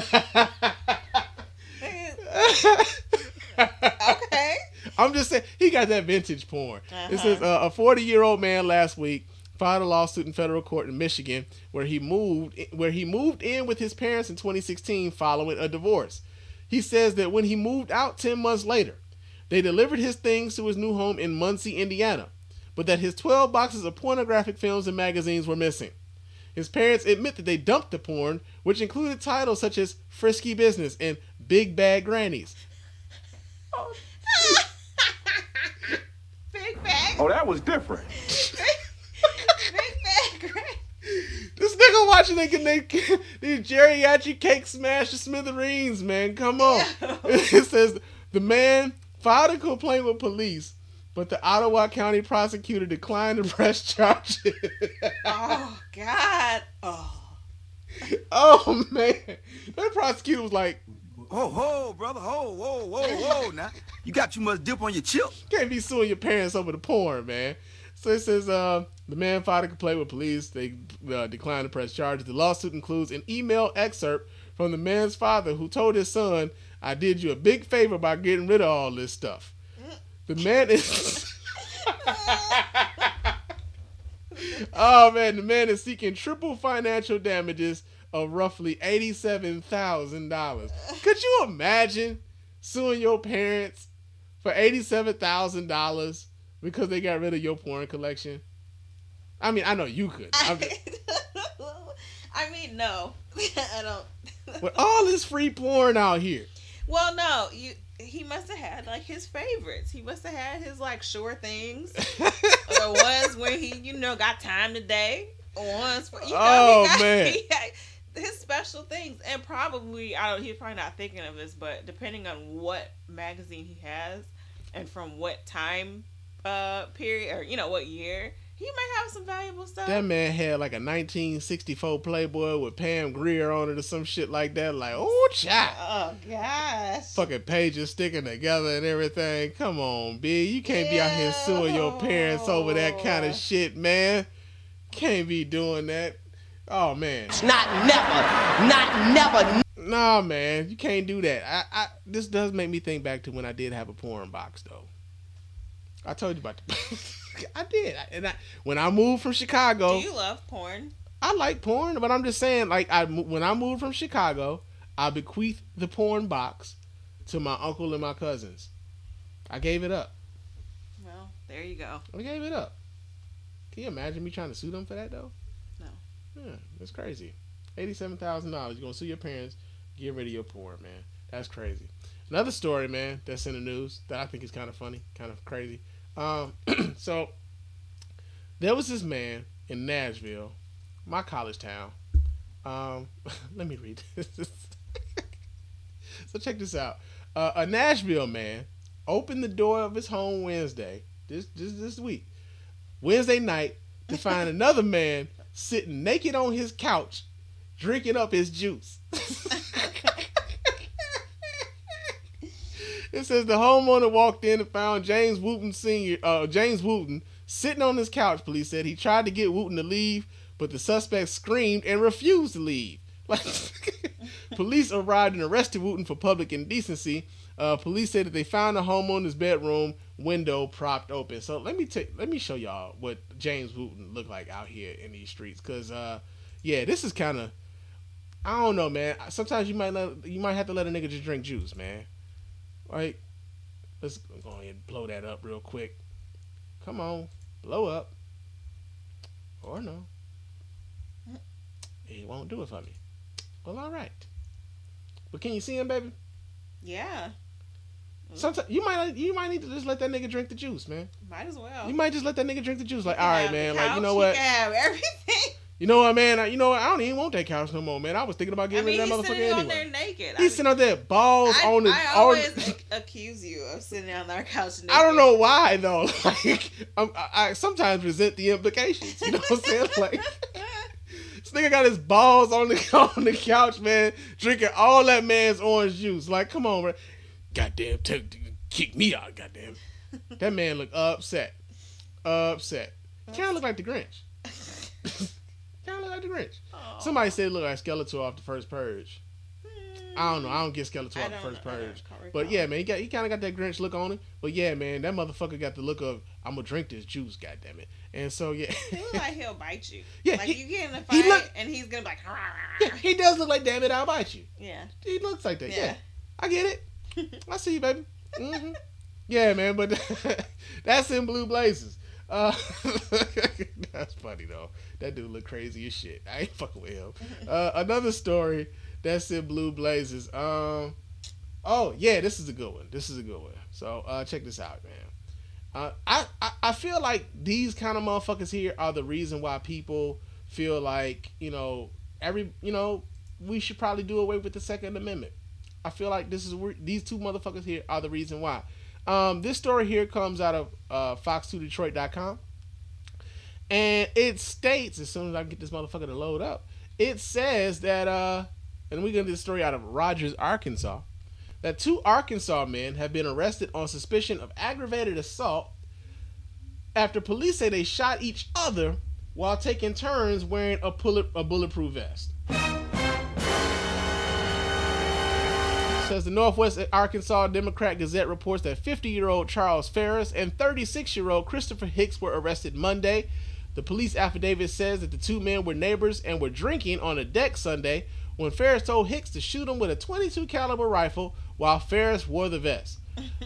Okay. I'm just saying, he got that vintage porn. Uh-huh. It says uh, a forty-year-old man last week filed a lawsuit in federal court in Michigan where he moved where he moved in with his parents in twenty sixteen following a divorce. He says that when he moved out ten months later, they delivered his things to his new home in Muncie, Indiana, but that his twelve boxes of pornographic films and magazines were missing. His parents admit that they dumped the porn, which included titles such as Frisky Business and Big Bad Grannies. Oh. Big bag. Oh, that was different. Big bag. Great. This nigga watching they can they these geriatric cake smash the smithereens, man. Come on. It says the man filed a complaint with police, but the Ottawa County prosecutor declined to press charges. Oh God. Oh. Oh man. That prosecutor was like, Ho, ho, brother, ho, whoa, whoa, whoa, now. You got too much dip on your chip. can't be suing your parents over the porn, man. So it says uh, the man filed a complaint with police. They uh, declined to press charges. The lawsuit includes an email excerpt from the man's father who told his son, I did you a big favor by getting rid of all this stuff. The man is... Oh, man, the man is seeking triple financial damages of roughly eighty-seven thousand dollars. Could you imagine suing your parents for eighty-seven thousand dollars because they got rid of your porn collection? I mean, I know you could. I'm just, I mean, no. I don't. with all this free porn out here. Well, no. You. He must have had like his favorites. He must have had his like sure things, or ones where he, you know, got time today. Ones for you know, oh he got, man. He had his special things, and probably I don't. He's probably not thinking of this, but depending on what magazine he has, and from what time uh period, or you know what year, he might have some valuable stuff. That man had like a nineteen sixty-four Playboy with Pam Grier on it or some shit like that. Like, oh, child. Oh gosh. Fucking pages sticking together and everything. Come on, B. You can't be out here suing your parents over that kind of shit, man. Can't be doing that. Oh, man. Not never. Not never. Nah, man. You can't do that. I, I This does make me think back to when I did have a porn box, though. I told you about the... I did. And I, when I moved from Chicago... Do you love porn? I like porn, but I'm just saying, like, I when I moved from Chicago, I bequeathed the porn box to my uncle and my cousins. I gave it up. Well, there you go. I gave it up. Can you imagine me trying to sue them for that, though? No. Yeah, that's crazy. eighty-seven thousand dollars. You're going to sue your parents, get rid of your porn, man. That's crazy. Another story, man, that's in the news that I think is kind of funny, kind of crazy. Um, so, there was this man in Nashville, my college town. Um, let me read this. So check this out. Uh, a Nashville man opened the door of his home Wednesday, this, this, this week, Wednesday night, to find another man sitting naked on his couch, drinking up his juice. It says the homeowner walked in and found James Wooten Senior, uh, James Wooten, sitting on his couch. Police said he tried to get Wooten to leave, but the suspect screamed and refused to leave. Like, police arrived and arrested Wooten for public indecency. Uh, police said that they found the homeowner's bedroom window propped open. So let me take, let me show y'all what James Wooten looked like out here in these streets. Cause uh, yeah, this is kind of, I don't know, man. Sometimes you might let, you might have to let a nigga just drink juice, man. Right? Let's go ahead and blow that up real quick. Come on, blow up. Or no. He won't do it for me. Well, all right. But can you see him, baby? Yeah. Sometimes you might you might need to just let that nigga drink the juice, man. Might as well. You might just let that nigga drink the juice. Like, He all can right, have man. the Like, you couch, know he what? can have everything. You know what, man? I, you know what? I don't even want that couch no more, man. I was thinking about I getting mean, rid he's of that motherfucker sitting on anyway. there naked. He's I, sitting out there, balls I, on the. I on, always ac- accuse you of sitting on our couch naked. I don't know why though. Like, I'm, I, I sometimes resent the implications. You know what I'm saying? Like, this nigga got his balls on the on the couch, man, drinking all that man's orange juice. Like, come on, man. Goddamn, t- kick me out, goddamn. That man look upset, upset. Kind of look like the Grinch. Kind of look like the Grinch. Aww. Somebody said look like Skeletor off the first Purge. I don't know. I don't get Skeletor off the first Purge. But yeah, man, he got he kind of got that Grinch look on him. But yeah, man, that motherfucker got the look of I'm gonna drink this juice, goddammit. And so yeah, he look like he'll bite you. Yeah, like he, you get in a fight look, and he's gonna be like. Yeah, he does look like damn it, I'll bite you. Yeah, he looks like that. Yeah, yeah. I get it. I see you, baby. Mm-hmm. Yeah, man, but that's in Blue Blazes. Uh, that's funny though. That dude look crazy as shit. I ain't fucking with him. Uh, another story that's in Blue Blazes. Um, oh yeah, this is a good one. This is a good one. So uh, check this out, man. Uh, I, I I feel like these kind of motherfuckers here are the reason why people feel like you know every you know we should probably do away with the Second Amendment. I feel like this is these two motherfuckers here are the reason why. Um, this story here comes out of uh, fox two detroit dot com. And it states, as soon as I get this motherfucker to load up, it says that, uh, and we get this story out of Rogers, Arkansas, that two Arkansas men have been arrested on suspicion of aggravated assault after police say they shot each other while taking turns wearing a, bullet, a bulletproof vest. Says the Northwest Arkansas Democrat Gazette reports that fifty-year-old Charles Ferris and thirty-six-year-old Christopher Hicks were arrested Monday. The police affidavit says that the two men were neighbors and were drinking on a deck Sunday when Ferris told Hicks to shoot him with a twenty-two caliber rifle while Ferris wore the vest.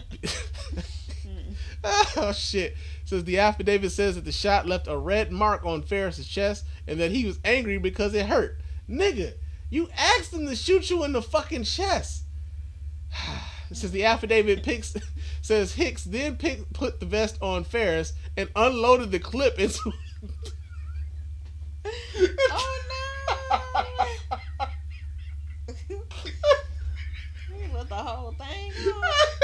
Oh shit. Says the affidavit says that the shot left a red mark on Ferris's chest and that he was angry because it hurt. Nigga, you asked him to shoot you in the fucking chest. It says the affidavit picks, says Hicks then pick, put the vest on Ferris and unloaded the clip into. Oh no! He let the whole thing go.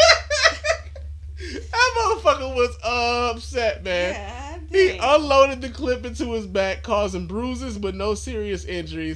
That motherfucker was upset, man. Yeah, he unloaded the clip into his back, causing bruises but no serious injuries.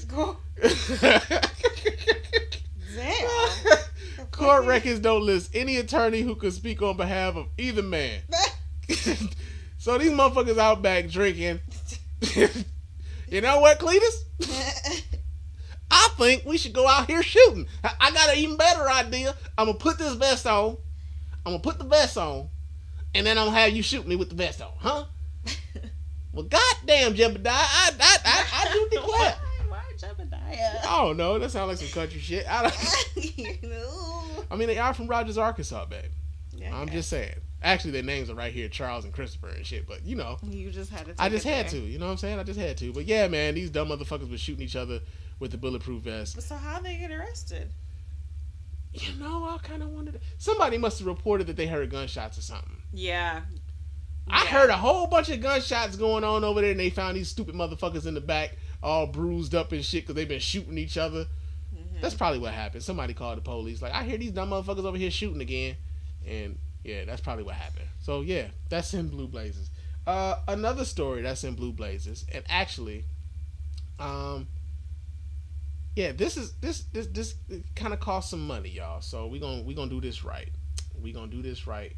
Damn. Court records don't list any attorney who could speak on behalf of either man. So these motherfuckers out back drinking. You know what, Cletus? I think we should go out here shooting. I, I got an even better idea. I'm going to put this vest on. I'm going to put the vest on. And then I'm going to have you shoot me with the vest on. Huh? Well, goddamn, Jebediah. I, I, I, I do declare. Why Jebediah? I don't know. That sounds like some country shit. I don't You know. I mean, they are from Rogers, Arkansas, babe. Yeah, I'm okay. just saying. Actually, their names are right here, Charles and Christopher and shit. But, you know. You just had to take I just it had there. to. You know what I'm saying? I just had to. But, yeah, man, these dumb motherfuckers were shooting each other with the bulletproof vest. So how they get arrested? You know, I kind of wondered. Somebody must have reported that they heard gunshots or something. Yeah. I yeah. heard a whole bunch of gunshots going on over there, and they found these stupid motherfuckers in the back all bruised up and shit because they've been shooting each other. Mm-hmm. That's probably what happened. Somebody called the police. Like, I hear these dumb motherfuckers over here shooting again. And, yeah, that's probably what happened. So, yeah, that's in Blue Blazes. Uh, another story that's in Blue Blazes, and actually, um, yeah, this is this this this kind of costs some money, y'all. So we gonna we gonna do this right. We gonna do this right.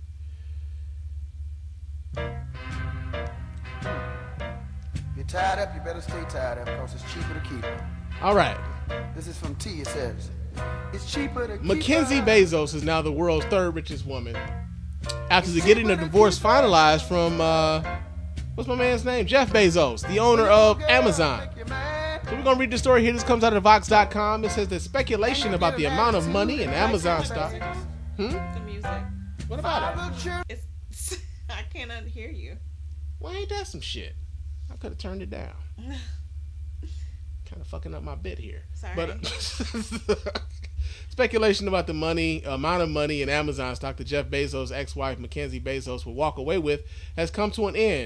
You're tied up, you better stay tied up because it's cheaper to keep it. All right. This is from T. It says, it's cheaper to keep Mackenzie her. Bezos is now the world's third richest woman after getting a divorce finalized from, uh, what's my man's name? Jeff Bezos, the owner of Amazon. So we're going to read the story here. This comes out of Vox dot com. It says there's speculation about the amount of money in Amazon stock. Hmm? The music. What about it? It's, I cannot hear you. Well, ain't that some shit? I could have turned it down. Kind of fucking up my bit here. Sorry. But uh, speculation about the money, amount of money in Amazon stock that Jeff Bezos' ex-wife Mackenzie Bezos will walk away with has come to an end.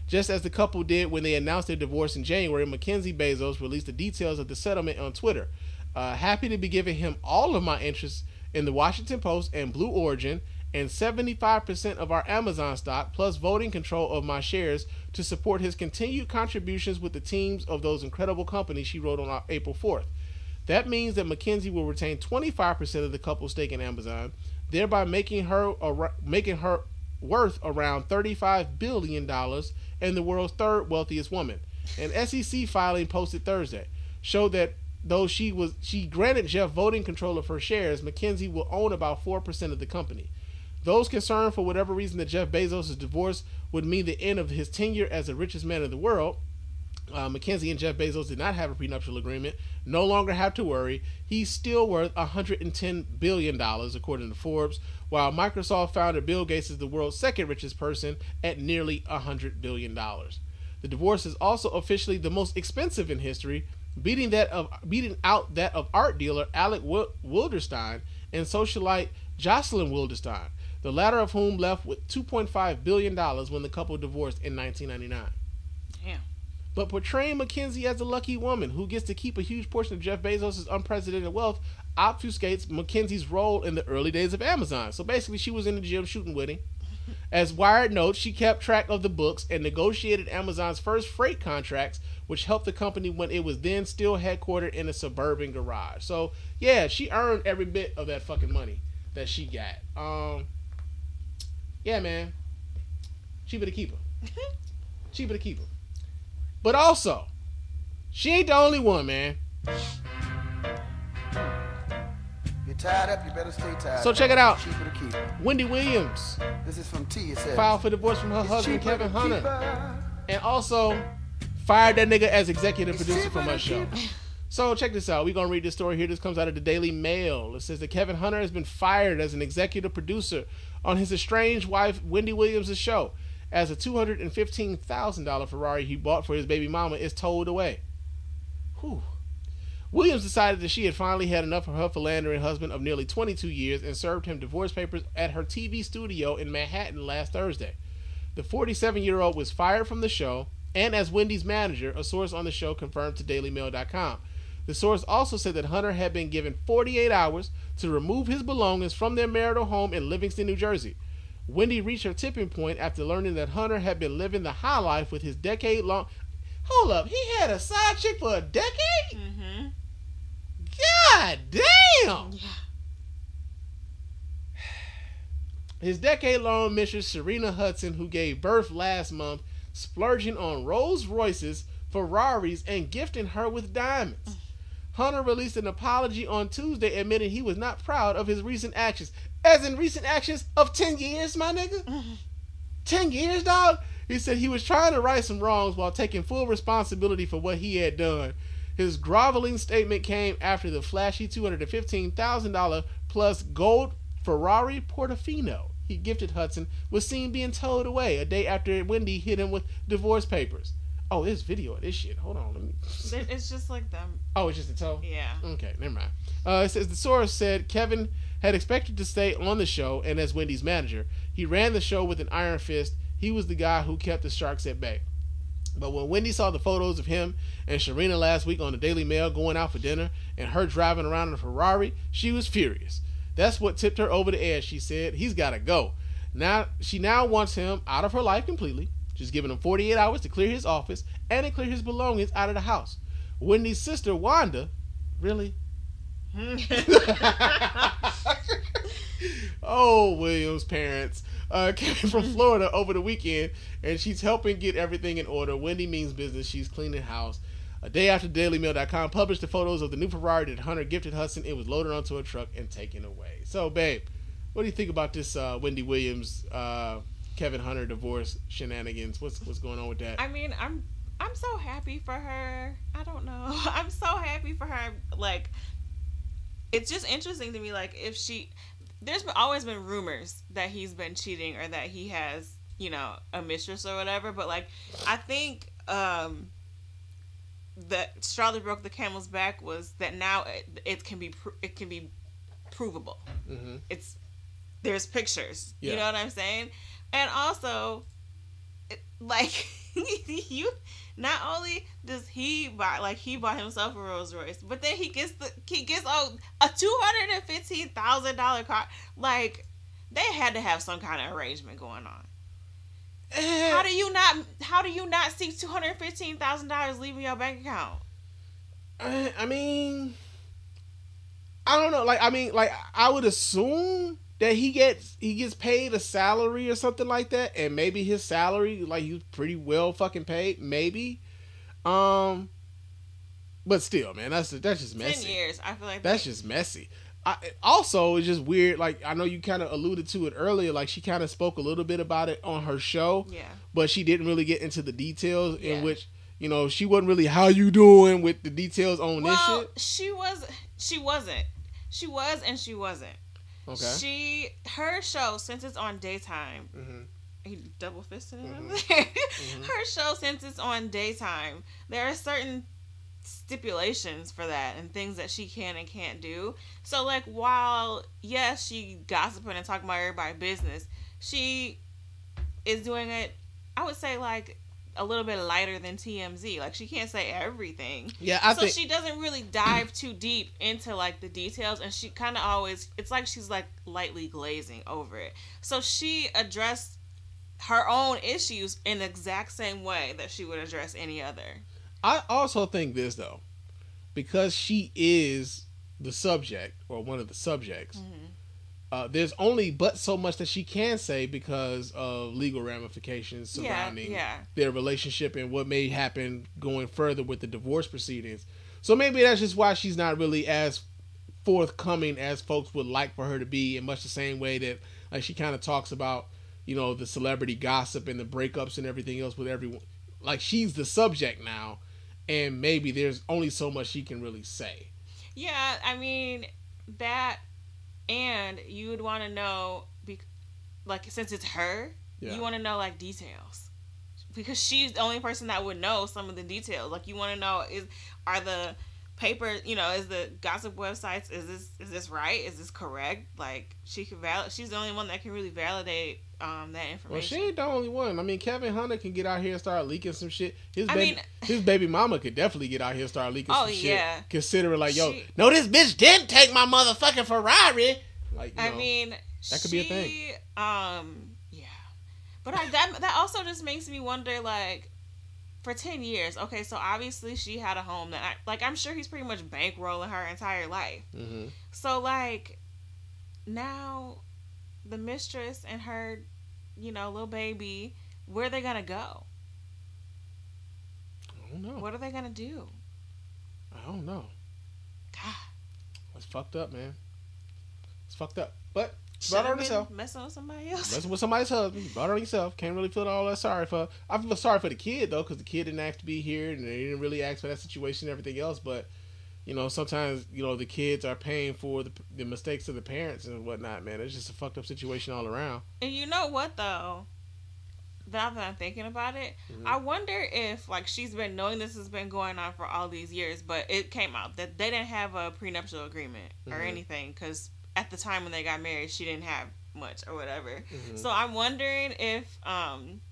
Just as the couple did when they announced their divorce in January, Mackenzie Bezos released the details of the settlement on Twitter. Uh, happy to be giving him all of my interests in the Washington Post and Blue Origin and seventy-five percent of our Amazon stock plus voting control of my shares to support his continued contributions with the teams of those incredible companies, she wrote on April fourth. That means that Mackenzie will retain twenty-five percent of the couple's stake in Amazon, thereby making her making her worth around thirty-five billion dollars and the world's third wealthiest woman. An S E C filing posted Thursday showed that though she was she granted Jeff voting control of her shares, Mackenzie will own about four percent of the company. Those concerned for whatever reason that Jeff Bezos' divorce would mean the end of his tenure as the richest man in the world, uh, Mackenzie and Jeff Bezos did not have a prenuptial agreement, no longer have to worry. He's still worth one hundred ten billion dollars, according to Forbes, while Microsoft founder Bill Gates is the world's second richest person at nearly one hundred billion dollars. The divorce is also officially the most expensive in history, beating that of beating out that of art dealer Alec Wilderstein and socialite Jocelyn Wilderstein, the latter of whom left with two point five billion dollars when the couple divorced in nineteen ninety-nine. Damn. But portraying Mackenzie as a lucky woman who gets to keep a huge portion of Jeff Bezos' unprecedented wealth obfuscates Mackenzie's role in the early days of Amazon. So basically, she was in the gym shooting with him. As Wired notes, she kept track of the books and negotiated Amazon's first freight contracts, which helped the company when it was then still headquartered in a suburban garage. So, yeah, she earned every bit of that fucking money that she got. Um, yeah, man. Cheaper to keep her. Cheaper to keep her. But also, she ain't the only one, man. You're tied up, you better stay tied. So check it out. Cheaper to keep her. Wendy Williams. This is from T. It says, filed for divorce from her it's husband, cheaper Kevin to Hunter. keep her. And also fired that nigga as executive It's producer cheaper from to her show. keep- So check this out. We're going to read this story here. This comes out of the Daily Mail. It says that Kevin Hunter has been fired as an executive producer on his estranged wife, Wendy Williams' show, as a two hundred fifteen thousand dollars Ferrari he bought for his baby mama is towed away. Whew. Williams decided that she had finally had enough of her philandering husband of nearly twenty-two years and served him divorce papers at her T V studio in Manhattan last Thursday. The forty-seven-year-old was fired from the show, and as Wendy's manager, a source on the show confirmed to Daily Mail dot com. The source also said that Hunter had been given forty-eight hours to remove his belongings from their marital home in Livingston, New Jersey. Wendy reached her tipping point after learning that Hunter had been living the high life with his decade-long... Hold up, he had a side chick for a decade? Mm-hmm. God damn! Yeah. His decade-long mistress, Serena Hudson, who gave birth last month, splurging on Rolls Royces, Ferraris, and gifting her with diamonds. Hunter released an apology on Tuesday admitting he was not proud of his recent actions. As in recent actions of ten years, my nigga? Mm-hmm. ten years, dog? He said he was trying to right some wrongs while taking full responsibility for what he had done. His groveling statement came after the flashy two hundred fifteen thousand dollars plus gold Ferrari Portofino he gifted Hudson was seen being towed away a day after Wendy hit him with divorce papers. Oh, there's video of this shit. Hold on. Let me... It's just like them. Oh, it's just a tow? Yeah. Okay, never mind. Uh, it says the source said Kevin had expected to stay on the show, and as Wendy's manager, he ran the show with an iron fist. He was the guy who kept the Sharks at bay. But when Wendy saw the photos of him and Serena last week on the Daily Mail going out for dinner and her driving around in a Ferrari, she was furious. That's what tipped her over the edge, she said. He's got to go. Now she now wants him out of her life completely. She's giving him forty-eight hours to clear his office and to clear his belongings out of the house. Wendy's sister, Wanda, really? Oh, Williams' parents uh, came from Florida over the weekend, and she's helping get everything in order. Wendy means business. She's cleaning house. A day after Daily Mail dot com published the photos of the new Ferrari that Hunter gifted Hudson, it was loaded onto a truck and taken away. So, babe, what do you think about this uh, Wendy Williams, uh, Kevin Hunter divorce shenanigans? What's what's going on with that? I mean, I'm I'm so happy for her. I don't know. I'm so happy for her. Like, it's just interesting to me. Like, if she, there's been, always been rumors that he's been cheating or that he has, you know, a mistress or whatever. But like, I think um, the straw that broke the camel's back was that now it, it can be it can be provable. Mm-hmm. It's there's pictures. Yeah. You know what I'm saying? And also, it, like, you not only does he buy like he bought himself a Rolls Royce, but then he gets the he gets oh, a two hundred and fifteen thousand dollar car. Like they had to have some kind of arrangement going on. How do you not? How do you not see two hundred fifteen thousand dollars leaving your bank account? I, I mean, I don't know. Like, I mean, like I would assume that he gets he gets paid a salary or something like that, and maybe his salary, like, he's pretty well fucking paid, maybe. Um, but still, man, that's that's just messy. Ten years, I feel like that's they, just messy. I, also, it's just weird. Like, I know you kind of alluded to it earlier. Like, she kind of spoke a little bit about it on her show. Yeah. But she didn't really get into the details yeah. in which, you know, she wasn't really how you doing with the details on well, this shit. She was. She wasn't. She was and she wasn't. Okay. She her show, since it's on daytime. Mm-hmm. He double fisted it mm-hmm. over there. Mm-hmm. Her show, since it's on daytime, there are certain stipulations for that and things that she can and can't do. So, like, while yes, she gossiping and talking about everybody's business, she is doing it, I would say, like, a little bit lighter than T M Z. Like, she can't say everything. Yeah, I so think... she doesn't really dive too deep into, like, the details, and she kind of always, it's like she's, like, lightly glazing over it. So she addressed her own issues in the exact same way that she would address any other. I also think this, though, because she is the subject, or one of the subjects, mm-hmm. uh, there's only but so much that she can say because of legal ramifications surrounding yeah, yeah. their relationship and what may happen going further with the divorce proceedings. So maybe that's just why she's not really as forthcoming as folks would like for her to be, in much the same way that, like, she kind of talks about, you know, the celebrity gossip and the breakups and everything else with everyone. Like, she's the subject now. And maybe there's only so much she can really say. Yeah, I mean, that, and you would want to know, like, since it's her, yeah. you want to know, like, details. Because she's the only person that would know some of the details. Like, you want to know, is are the paper, you know, is the gossip websites, is this is this right? Is this correct? Like, she can validate, she's the only one that can really validate um that information. Well, she ain't the only one. I mean, Kevin Hunter can get out here and start leaking some shit. His I baby, mean, his baby mama could definitely get out here and start leaking oh, some shit. yeah. Considering, like, yo, she, no, this bitch didn't take my motherfucking Ferrari. Like, you I know, mean, that could she, be a thing. Um, yeah, but I, that that also just makes me wonder, like, for ten years, okay, so obviously she had a home that, I, like, I'm sure he's pretty much bankrolling her entire life. Mm-hmm. So, like, now the mistress and her, you know, little baby, where are they gonna go? I don't know. What are they gonna do? I don't know. God, it's fucked up, man. It's fucked up, but. Brought her on yourself. Messing with somebody else. Messing with somebody's husband. You brought her on yourself. Can't really feel all that sorry for her. I feel sorry for the kid, though, because the kid didn't ask to be here, and they didn't really ask for that situation and everything else. But, you know, sometimes, you know, the kids are paying for the, the mistakes of the parents and whatnot, man. It's just a fucked up situation all around. And you know what, though? Now that I'm thinking about it, mm-hmm. I wonder if, like, she's been knowing this has been going on for all these years, but it came out that they didn't have a prenuptial agreement or mm-hmm. anything, because at the time when they got married, she didn't have much or whatever. Mm-hmm. So I'm wondering if um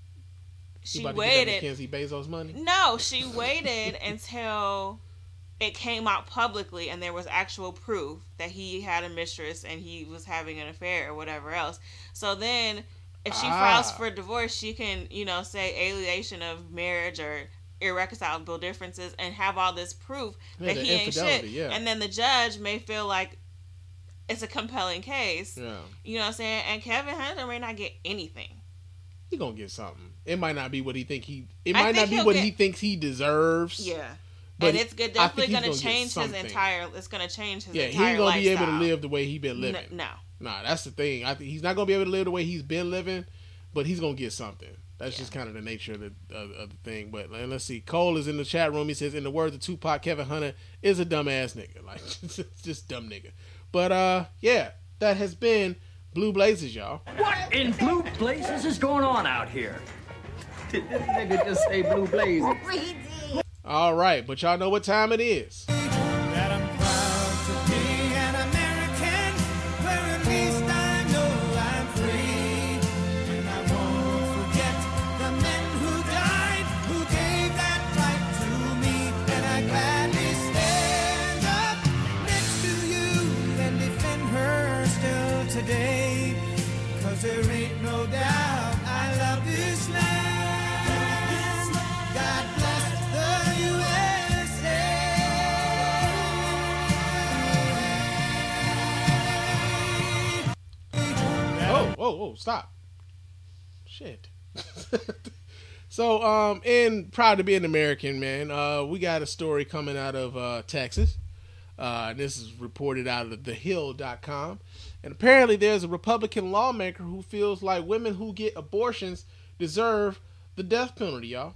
she about waited. To get that Mackenzie Bezos money? No, she waited until it came out publicly and there was actual proof that he had a mistress and he was having an affair or whatever else. So then, if she ah. files for divorce, she can, you know, say alienation of marriage or irreconcilable differences and have all this proof yeah, that he ain't shit. Yeah. And then the judge may feel like it's a compelling case. Yeah. You know what I'm saying? And Kevin Hunter may not get anything. He gonna get something. It might not be what he think he. It might not be what get, he thinks he deserves. Yeah. But and it's good, definitely gonna, gonna change his entire. It's gonna change his yeah, entire he ain't gonna lifestyle. be able to live the way he been living. No. Nah, that's the thing. I think he's not gonna be able to live the way he's been living, but he's gonna get something. That's yeah. just kind of the nature of the, of, of the thing. But and let's see. Cole is in the chat room. He says, in the words of Tupac, Kevin Hunter is a dumbass nigga. Like, just dumb nigga. But uh, yeah. That has been Blue Blazers, y'all. What in blue blazes is going on out here? Did this nigga just say blue blazes? All right, but y'all know what time it is. That I'm proud to be an American, where at least I know I'm free. And I won't forget the men who died. whoa, stop. Shit. So, um, and proud to be an American, man. Uh, we got a story coming out of uh, Texas. Uh, this is reported out of the hill dot com. And apparently there's a Republican lawmaker who feels like women who get abortions deserve the death penalty, y'all.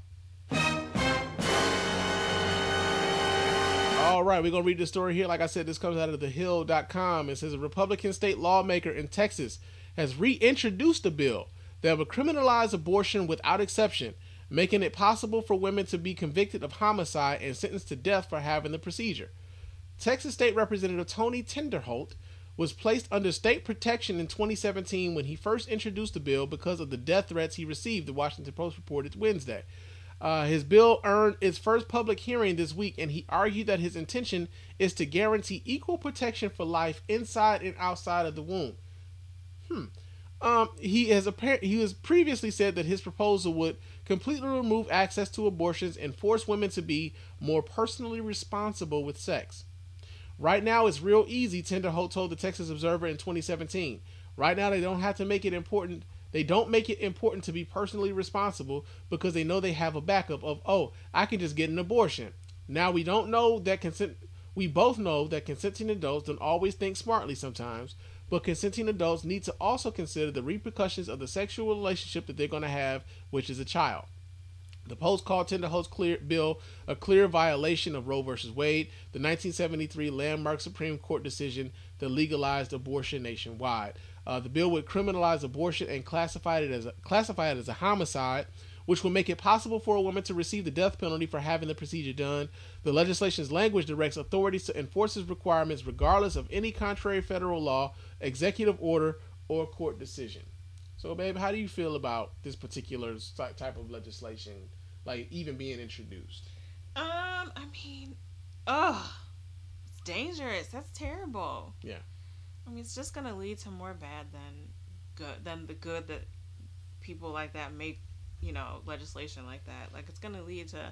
All right, we're going to read the story here. Like I said, this comes out of the hill dot com. It says a Republican state lawmaker in Texas has reintroduced a bill that would criminalize abortion without exception, making it possible for women to be convicted of homicide and sentenced to death for having the procedure. Texas State Representative Tony Tinderholt was placed under state protection in twenty seventeen when he first introduced the bill because of the death threats he received, the Washington Post reported Wednesday. Uh, his bill earned its first public hearing this week, and he argued that his intention is to guarantee equal protection for life inside and outside of the womb. Hmm. Um, he has apparent he has previously said that his proposal would completely remove access to abortions and force women to be more personally responsible with sex. Right now, it's real easy, Tinderholt told the Texas Observer in twenty seventeen. Right now, they don't have to make it important. They don't make it important to be personally responsible because they know they have a backup of, oh, I can just get an abortion. Now, we don't know that consent. We both know that consenting adults don't always think smartly sometimes, but consenting adults need to also consider the repercussions of the sexual relationship that they're going to have, which is a child. The Post called Tinderholt's clear bill a clear violation of Roe versus Wade, the nineteen seventy-three landmark Supreme Court decision that legalized abortion nationwide. Uh, the bill would criminalize abortion and classify it as a, classify it as a homicide, which will make it possible for a woman to receive the death penalty for having the procedure done. The legislation's language directs authorities to enforce its requirements regardless of any contrary federal law, executive order, or court decision. So, babe, how do you feel about this particular type of legislation, like, even being introduced? Um, I mean, ugh, it's dangerous. That's terrible. Yeah. I mean, it's just gonna lead to more bad than good, than the good that people like that make, you know, legislation like that. Like, it's gonna lead to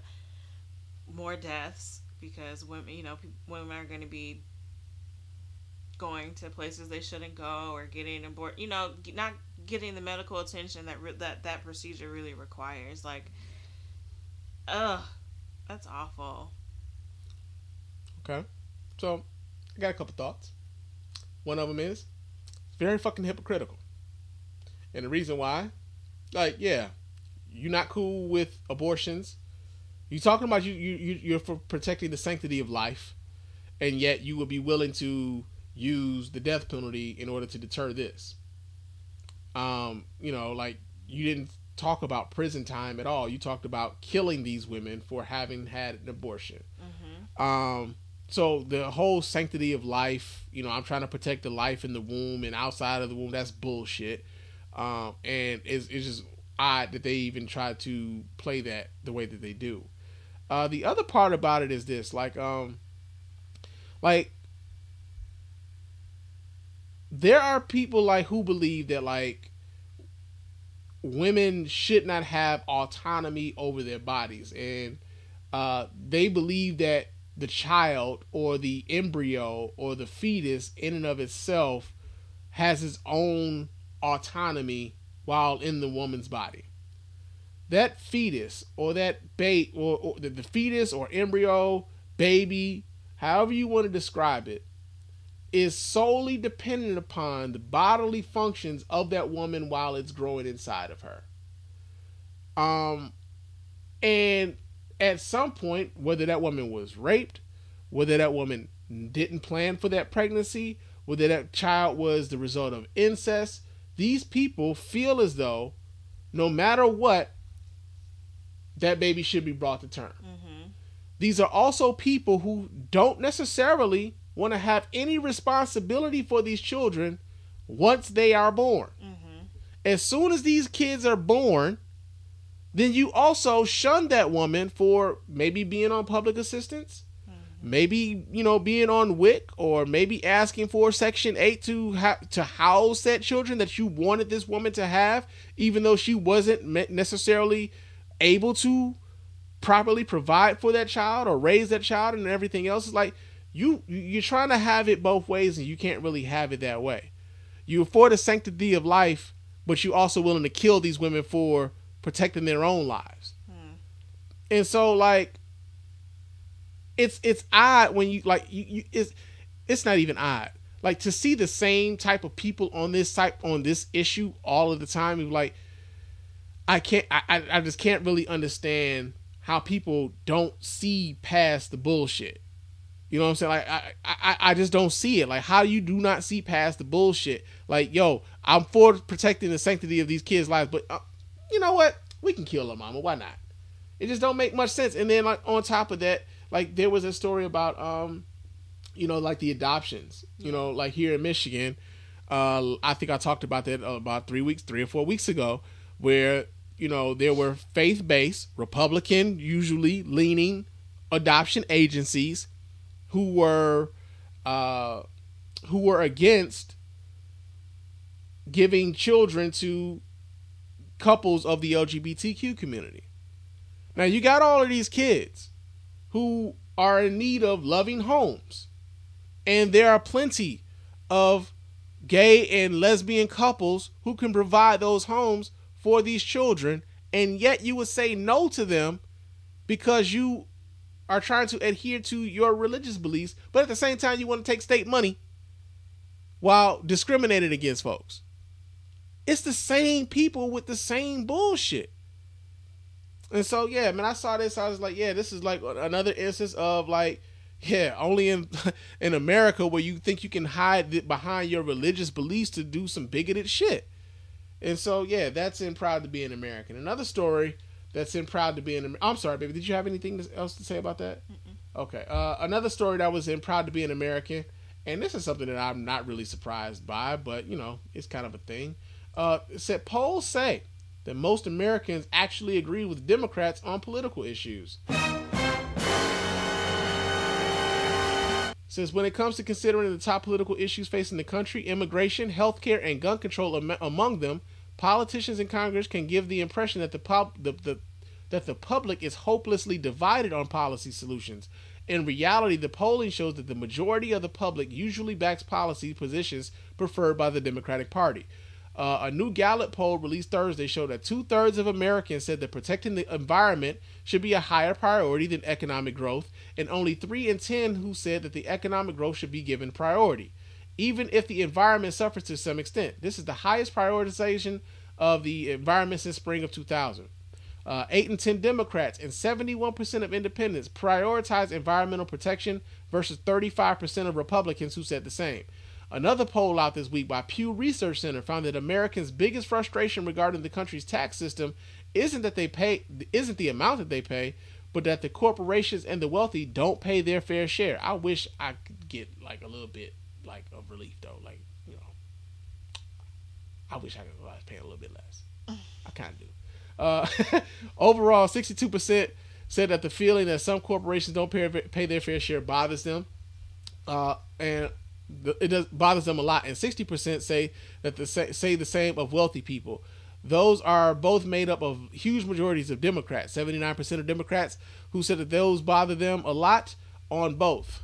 more deaths because women, you know, women are gonna be going to places they shouldn't go or getting abort, you know, not getting the medical attention that re- that that procedure really requires. Like, ugh, that's awful. Okay, so I got a couple thoughts. One of them is it's very fucking hypocritical, and the reason why, like, yeah, you're not cool with abortions. You talking about you you you're for protecting the sanctity of life, and yet you would be willing to use the death penalty in order to deter this. Um, you know, like, you didn't talk about prison time at all. You talked about killing these women for having had an abortion. Mm-hmm. Um, so the whole sanctity of life, you know, I'm trying to protect the life in the womb and outside of the womb. That's bullshit. Um, and it's, it's just odd that they even try to play that the way that they do. Uh, the other part about it is this, like, um, like, there are people, like, who believe that, like, women should not have autonomy over their bodies, and uh, they believe that the child or the embryo or the fetus in and of itself has its own autonomy while in the woman's body. That fetus or that babe or, or the, the fetus or embryo, baby, however you want to describe it, is solely dependent upon the bodily functions of that woman while it's growing inside of her. Um, and at some point, whether that woman was raped, whether that woman didn't plan for that pregnancy, whether that child was the result of incest, these people feel as though no matter what, that baby should be brought to term. Mm-hmm. These are also people who don't necessarily want to have any responsibility for these children once they are born. Mm-hmm. As soon as these kids are born, then you also shun that woman for maybe being on public assistance, mm-hmm. maybe, you know, being on W I C, or maybe asking for Section eight to ha- to house that children that you wanted this woman to have, even though she wasn't necessarily able to properly provide for that child or raise that child and everything else. Is like, You, you're trying to have it both ways, and you can't really have it that way. You're for the sanctity of life, but you also willing to kill these women for protecting their own lives. Hmm. And so like, it's it's odd when you like you, you it's it's not even odd. Like to see the same type of people on this site on this issue all of the time. Like I can't I, I just can't really understand how people don't see past the bullshit. You know what I'm saying? Like I, I I just don't see it. Like how you do not see past the bullshit. Like yo, I'm for protecting the sanctity of these kids' lives, but uh, you know what? We can kill her mama. Why not? It just don't make much sense. And then like on top of that, like there was a story about um, you know, like the adoptions. You know, like here in Michigan, uh, I think I talked about that about three weeks, three or four weeks ago, where you know there were faith-based, Republican, usually leaning adoption agencies who were uh, who were against giving children to couples of the L G B T Q community. Now you got all of these kids who are in need of loving homes, and there are plenty of gay and lesbian couples who can provide those homes for these children, and yet you would say no to them because you are trying to adhere to your religious beliefs, but at the same time you want to take state money while discriminating against folks. It's the same people with the same bullshit. And so, yeah, man, I saw this. I was like, yeah, this is like another instance of like, yeah, only in in America where you think you can hide behind your religious beliefs to do some bigoted shit. And so, yeah, that's in Proud to Be an American. Another story that's in Proud to Be an American. I'm sorry, baby. Did you have anything else to say about that? Mm-mm. Okay. Uh, another story that was in Proud to Be an American, and this is something that I'm not really surprised by, but, you know, it's kind of a thing. Uh, it said polls say that most Americans actually agree with Democrats on political issues. Since when it comes to considering the top political issues facing the country, immigration, healthcare, and gun control am- among them, politicians in Congress can give the impression that the, pub- the, the that the public is hopelessly divided on policy solutions. In reality, the polling shows that the majority of the public usually backs policy positions preferred by the Democratic Party. Uh, a new Gallup poll released Thursday showed that two-thirds of Americans said that protecting the environment should be a higher priority than economic growth, and only three in ten who said that the economic growth should be given priority, even if the environment suffers to some extent. This is the highest prioritization of the environment since spring of two thousand. Uh, eight in ten Democrats and seventy-one percent of independents prioritize environmental protection versus thirty-five percent of Republicans who said the same. Another poll out this week by Pew Research Center found that Americans' biggest frustration regarding the country's tax system isn't that they pay, isn't the amount that they pay, but that the corporations and the wealthy don't pay their fair share. I wish I could get like a little bit like of relief though, like you know, I wish I could I was paying a little bit less. I kind of do. Uh, overall, sixty-two percent said that the feeling that some corporations don't pay pay their fair share bothers them, uh, and it does bothers them a lot, and sixty percent say that the say the same of wealthy people. Those are both made up of huge majorities of Democrats. seventy-nine percent of Democrats who said that those bother them a lot on both.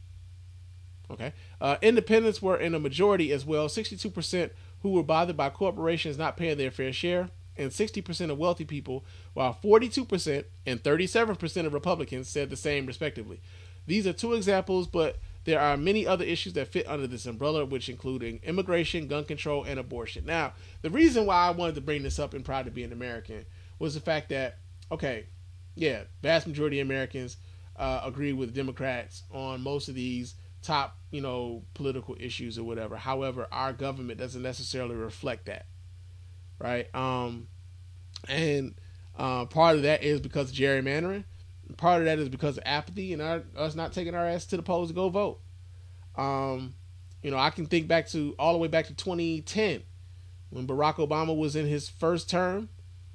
Okay, uh, independents were in a majority as well. sixty-two percent who were bothered by corporations not paying their fair share, and sixty percent of wealthy people, while forty-two percent and thirty-seven percent of Republicans said the same respectively. These are two examples, but there are many other issues that fit under this umbrella, which include immigration, gun control, and abortion. Now, the reason why I wanted to bring this up in Proud to Be an American was the fact that, okay, yeah, vast majority of Americans uh, agree with Democrats on most of these top, you know, political issues or whatever. However, our government doesn't necessarily reflect that, right? Um, and uh, part of that is because of gerrymandering. Part of that is because of apathy and our, us not taking our ass to the polls to go vote. Um, you know, I can think back to all the way back to twenty ten when Barack Obama was in his first term,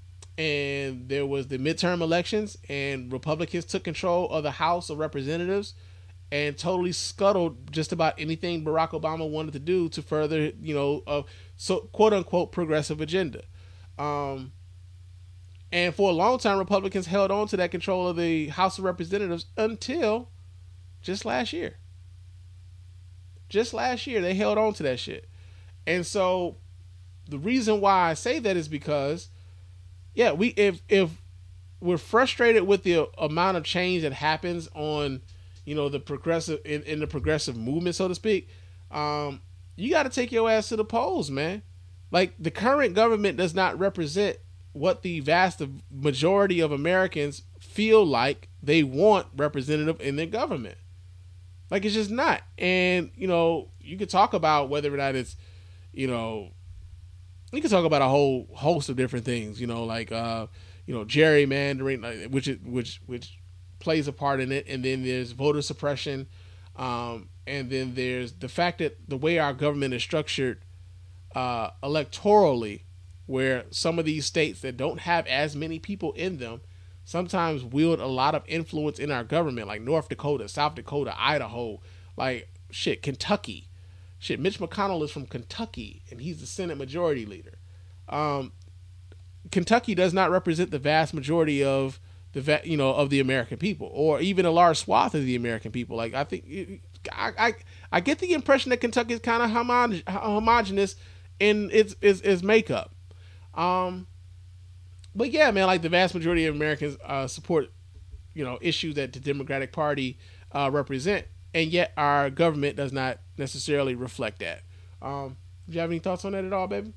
and there was the midterm elections, and Republicans took control of the House of Representatives and totally scuttled just about anything Barack Obama wanted to do to further, you know, a so quote unquote progressive agenda. Um, And for a long time, Republicans held on to that control of the House of Representatives until just last year. Just last year, they held on to that shit. And so the reason why I say that is because, yeah, we if if we're frustrated with the amount of change that happens on, you know, the progressive in, in the progressive movement, so to speak, um, you got to take your ass to the polls, man. Like, the current government does not represent what the vast majority of Americans feel like they want representative in their government. Like, it's just not. And, you know, you could talk about whether or not it's, you know, you could talk about a whole host of different things, you know, like, uh, you know, gerrymandering, which is, which which plays a part in it, and then there's voter suppression, um, and then there's the fact that the way our government is structured uh, electorally, where some of these states that don't have as many people in them sometimes wield a lot of influence in our government, like North Dakota, South Dakota, Idaho, like shit, Kentucky. Shit, Mitch McConnell is from Kentucky, and he's the Senate Majority Leader. Um, Kentucky does not represent the vast majority of the you know of the American people, or even a large swath of the American people. Like, I think I I, I get the impression that Kentucky is kind of homo- homogenous in its, its its makeup. Um, but yeah, man, like the vast majority of Americans uh, support you know issues that the Democratic Party uh, represent, and yet our government does not necessarily reflect that. Um, do you have any thoughts on that at all, baby?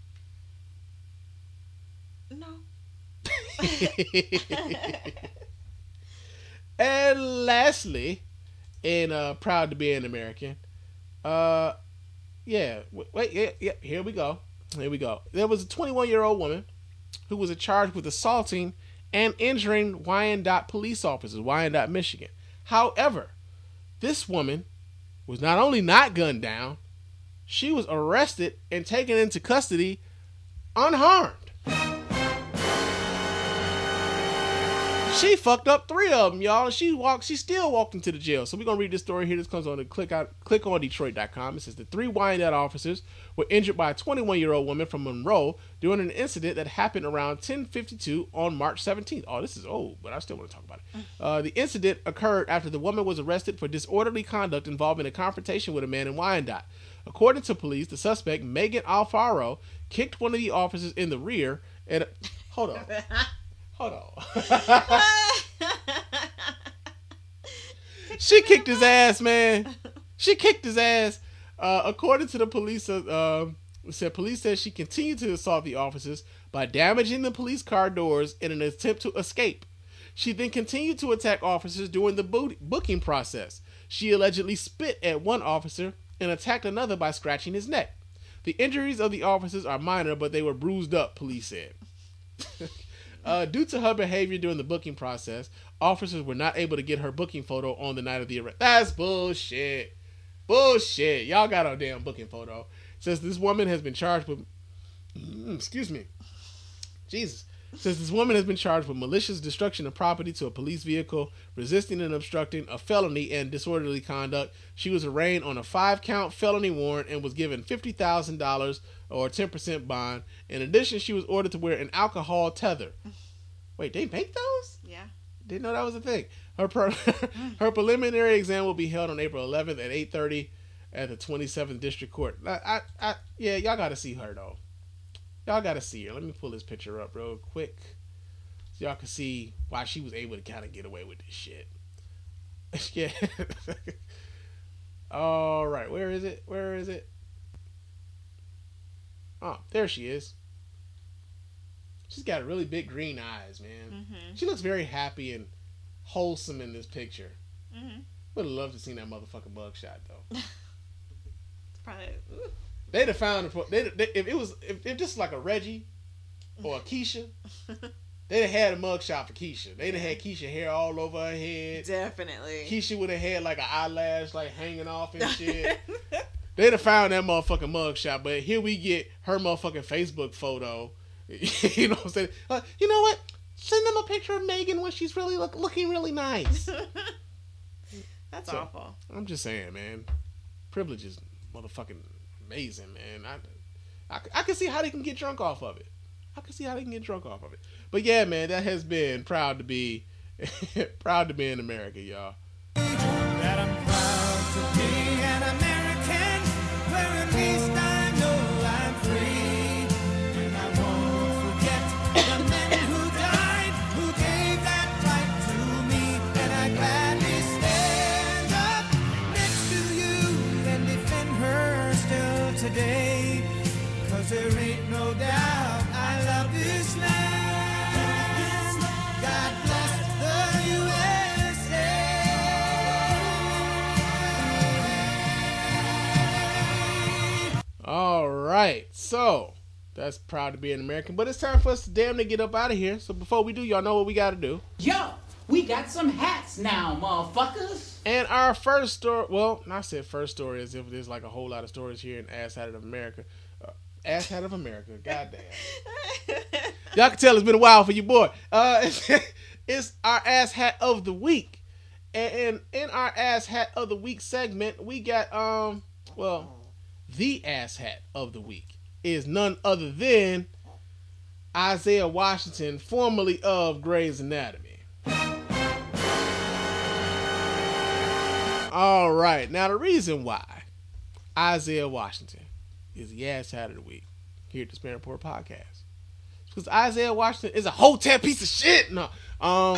No. And lastly, and uh, proud to be an American, uh, yeah, wait, yeah, yeah, here we go, here we go. There was a twenty-one-year-old woman who was charged with assaulting and injuring Wyandotte police officers, Wyandotte, Michigan. However, this woman was not only not gunned down, she was arrested and taken into custody unharmed. She fucked up three of them, y'all. She walked. She still walked into the jail. So we're gonna read this story here. This comes on the click out, click on Detroit dot com. It says the three Wyandotte officers were injured by a twenty-one-year-old woman from Monroe during an incident that happened around ten fifty-two on March seventeenth. Oh, this is old, but I still want to talk about it. Uh, the incident occurred after the woman was arrested for disorderly conduct involving a confrontation with a man in Wyandotte. According to police, the suspect, Megan Alfaro, kicked one of the officers in the rear and hold on. Hold on. She kicked his ass, man. She kicked his ass. Uh, according to the police, uh, said police said she continued to assault the officers by damaging the police car doors in an attempt to escape. She then continued to attack officers during the boot- booking process. She allegedly spit at one officer and attacked another by scratching his neck. The injuries of the officers are minor, but they were bruised up, police said. Uh, due to her behavior during the booking process, officers were not able to get her booking photo on the night of the arrest. That's bullshit. Bullshit. Y'all got our damn booking photo. Says this woman has been charged with... Mm, excuse me. Jesus. Says this woman has been charged with malicious destruction of property to a police vehicle, resisting and obstructing, a felony, and disorderly conduct. She was arraigned on a five-count felony warrant and was given fifty thousand dollars or a ten percent bond. In addition, she was ordered to wear an alcohol tether. Wait, they make those? Yeah. Didn't know that was a thing. Her per- her preliminary exam will be held on April eleventh at eight thirty at the twenty-seventh District Court. I, I, I, yeah, y'all got to see her, though. Y'all got to see her. Let me pull this picture up real quick so y'all can see why she was able to kind of get away with this shit. Yeah. All right. Where is it? Where is it? Oh, there she is. She's got really big green eyes, man. Mm-hmm. She looks very happy and wholesome in this picture. Mm-hmm. Would have loved to see that motherfucking mugshot, though. It's probably... Ooh. They'd have found it. They, they, if it was, if, if just like a Reggie or a Keisha, they'd have had a mugshot for Keisha. They'd have had Keisha hair all over her head. Definitely. Keisha would have had like an eyelash like hanging off and shit. They'd have found that motherfucking mugshot. But here we get her motherfucking Facebook photo. You know what I'm saying? Uh, you know what? Send them a picture of Megan when she's really look, looking really nice. That's so, awful. I'm just saying, man. Privilege is motherfucking amazing, man. I, I, I can see how they can get drunk off of it. I can see how they can get drunk off of it. But yeah, man, that has been proud to be proud to be in America, y'all. That I'm proud to be an American, where at least I know I'm free. So, that's proud to be an American. But it's time for us to damn near get up out of here. So before we do, y'all know what we got to do. Yo, we got some hats now, motherfuckers. And our first story, well, not said first story as if there's like a whole lot of stories here in Ass Hat of America. Uh, Ass Hat of America, goddamn. Y'all can tell it's been a while for you, boy. Uh, it's our Ass Hat of the Week. And in our Ass Hat of the Week segment, we got, um, well, the Ass Hat of the Week is none other than Isaiah Washington, formerly of Grey's Anatomy. All right. Now, the reason why Isaiah Washington is the Ass Hat of the Week here at the Span Report Podcast is because Isaiah Washington is a hotel piece of shit. No. Um,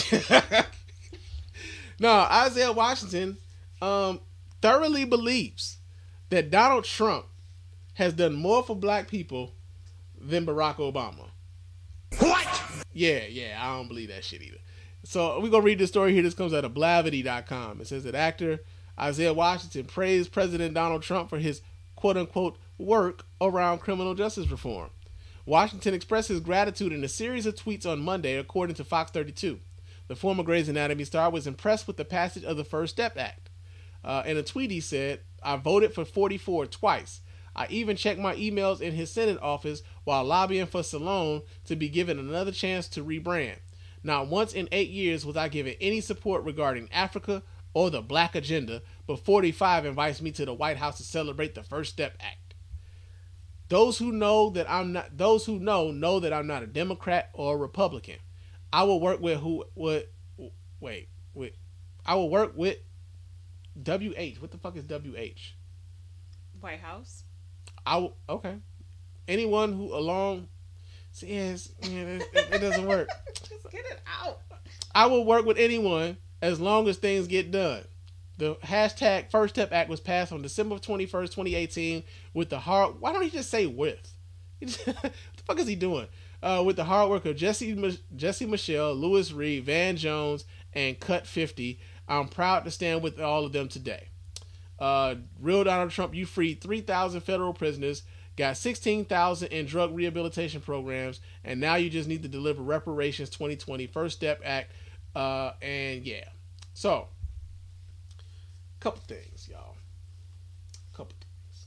no, Isaiah Washington um, thoroughly believes that Donald Trump has done more for black people than Barack Obama. What? Yeah, yeah, I don't believe that shit either. So we're going to read this story here. This comes out of Blavity dot com. It says that actor Isaiah Washington praised President Donald Trump for his quote-unquote work around criminal justice reform. Washington expressed his gratitude in a series of tweets on Monday, according to Fox thirty-two. The former Grey's Anatomy star was impressed with the passage of the First Step Act. Uh, in a tweet, he said, "I voted for forty-four twice. I even checked my emails in his Senate office while lobbying for Salone to be given another chance to rebrand. Not once in eight years was I given any support regarding Africa or the black agenda, but forty-five invites me to the White House to celebrate the First Step Act. Those who know that I'm not, those who know know that I'm not a Democrat or a Republican. I will work with who would wait with. I will work with W H. What the fuck is W H? White House. I will, okay. Anyone who along. Yes, man, it, it doesn't work. Just get it out. I will work with anyone as long as things get done. The hashtag First Step Act was passed on December twenty-first, twenty eighteen with the hard... Why don't he just say with? What the fuck is he doing? Uh, with the hard work of Jesse, Jesse Michelle, Louis Reed, Van Jones, and Cut fifty. I'm proud to stand with all of them today. Uh, real Donald Trump, you freed three thousand federal prisoners, got sixteen thousand in drug rehabilitation programs, and now you just need to deliver reparations twenty twenty, First Step Act, uh, and yeah. So, couple things, y'all. Couple things.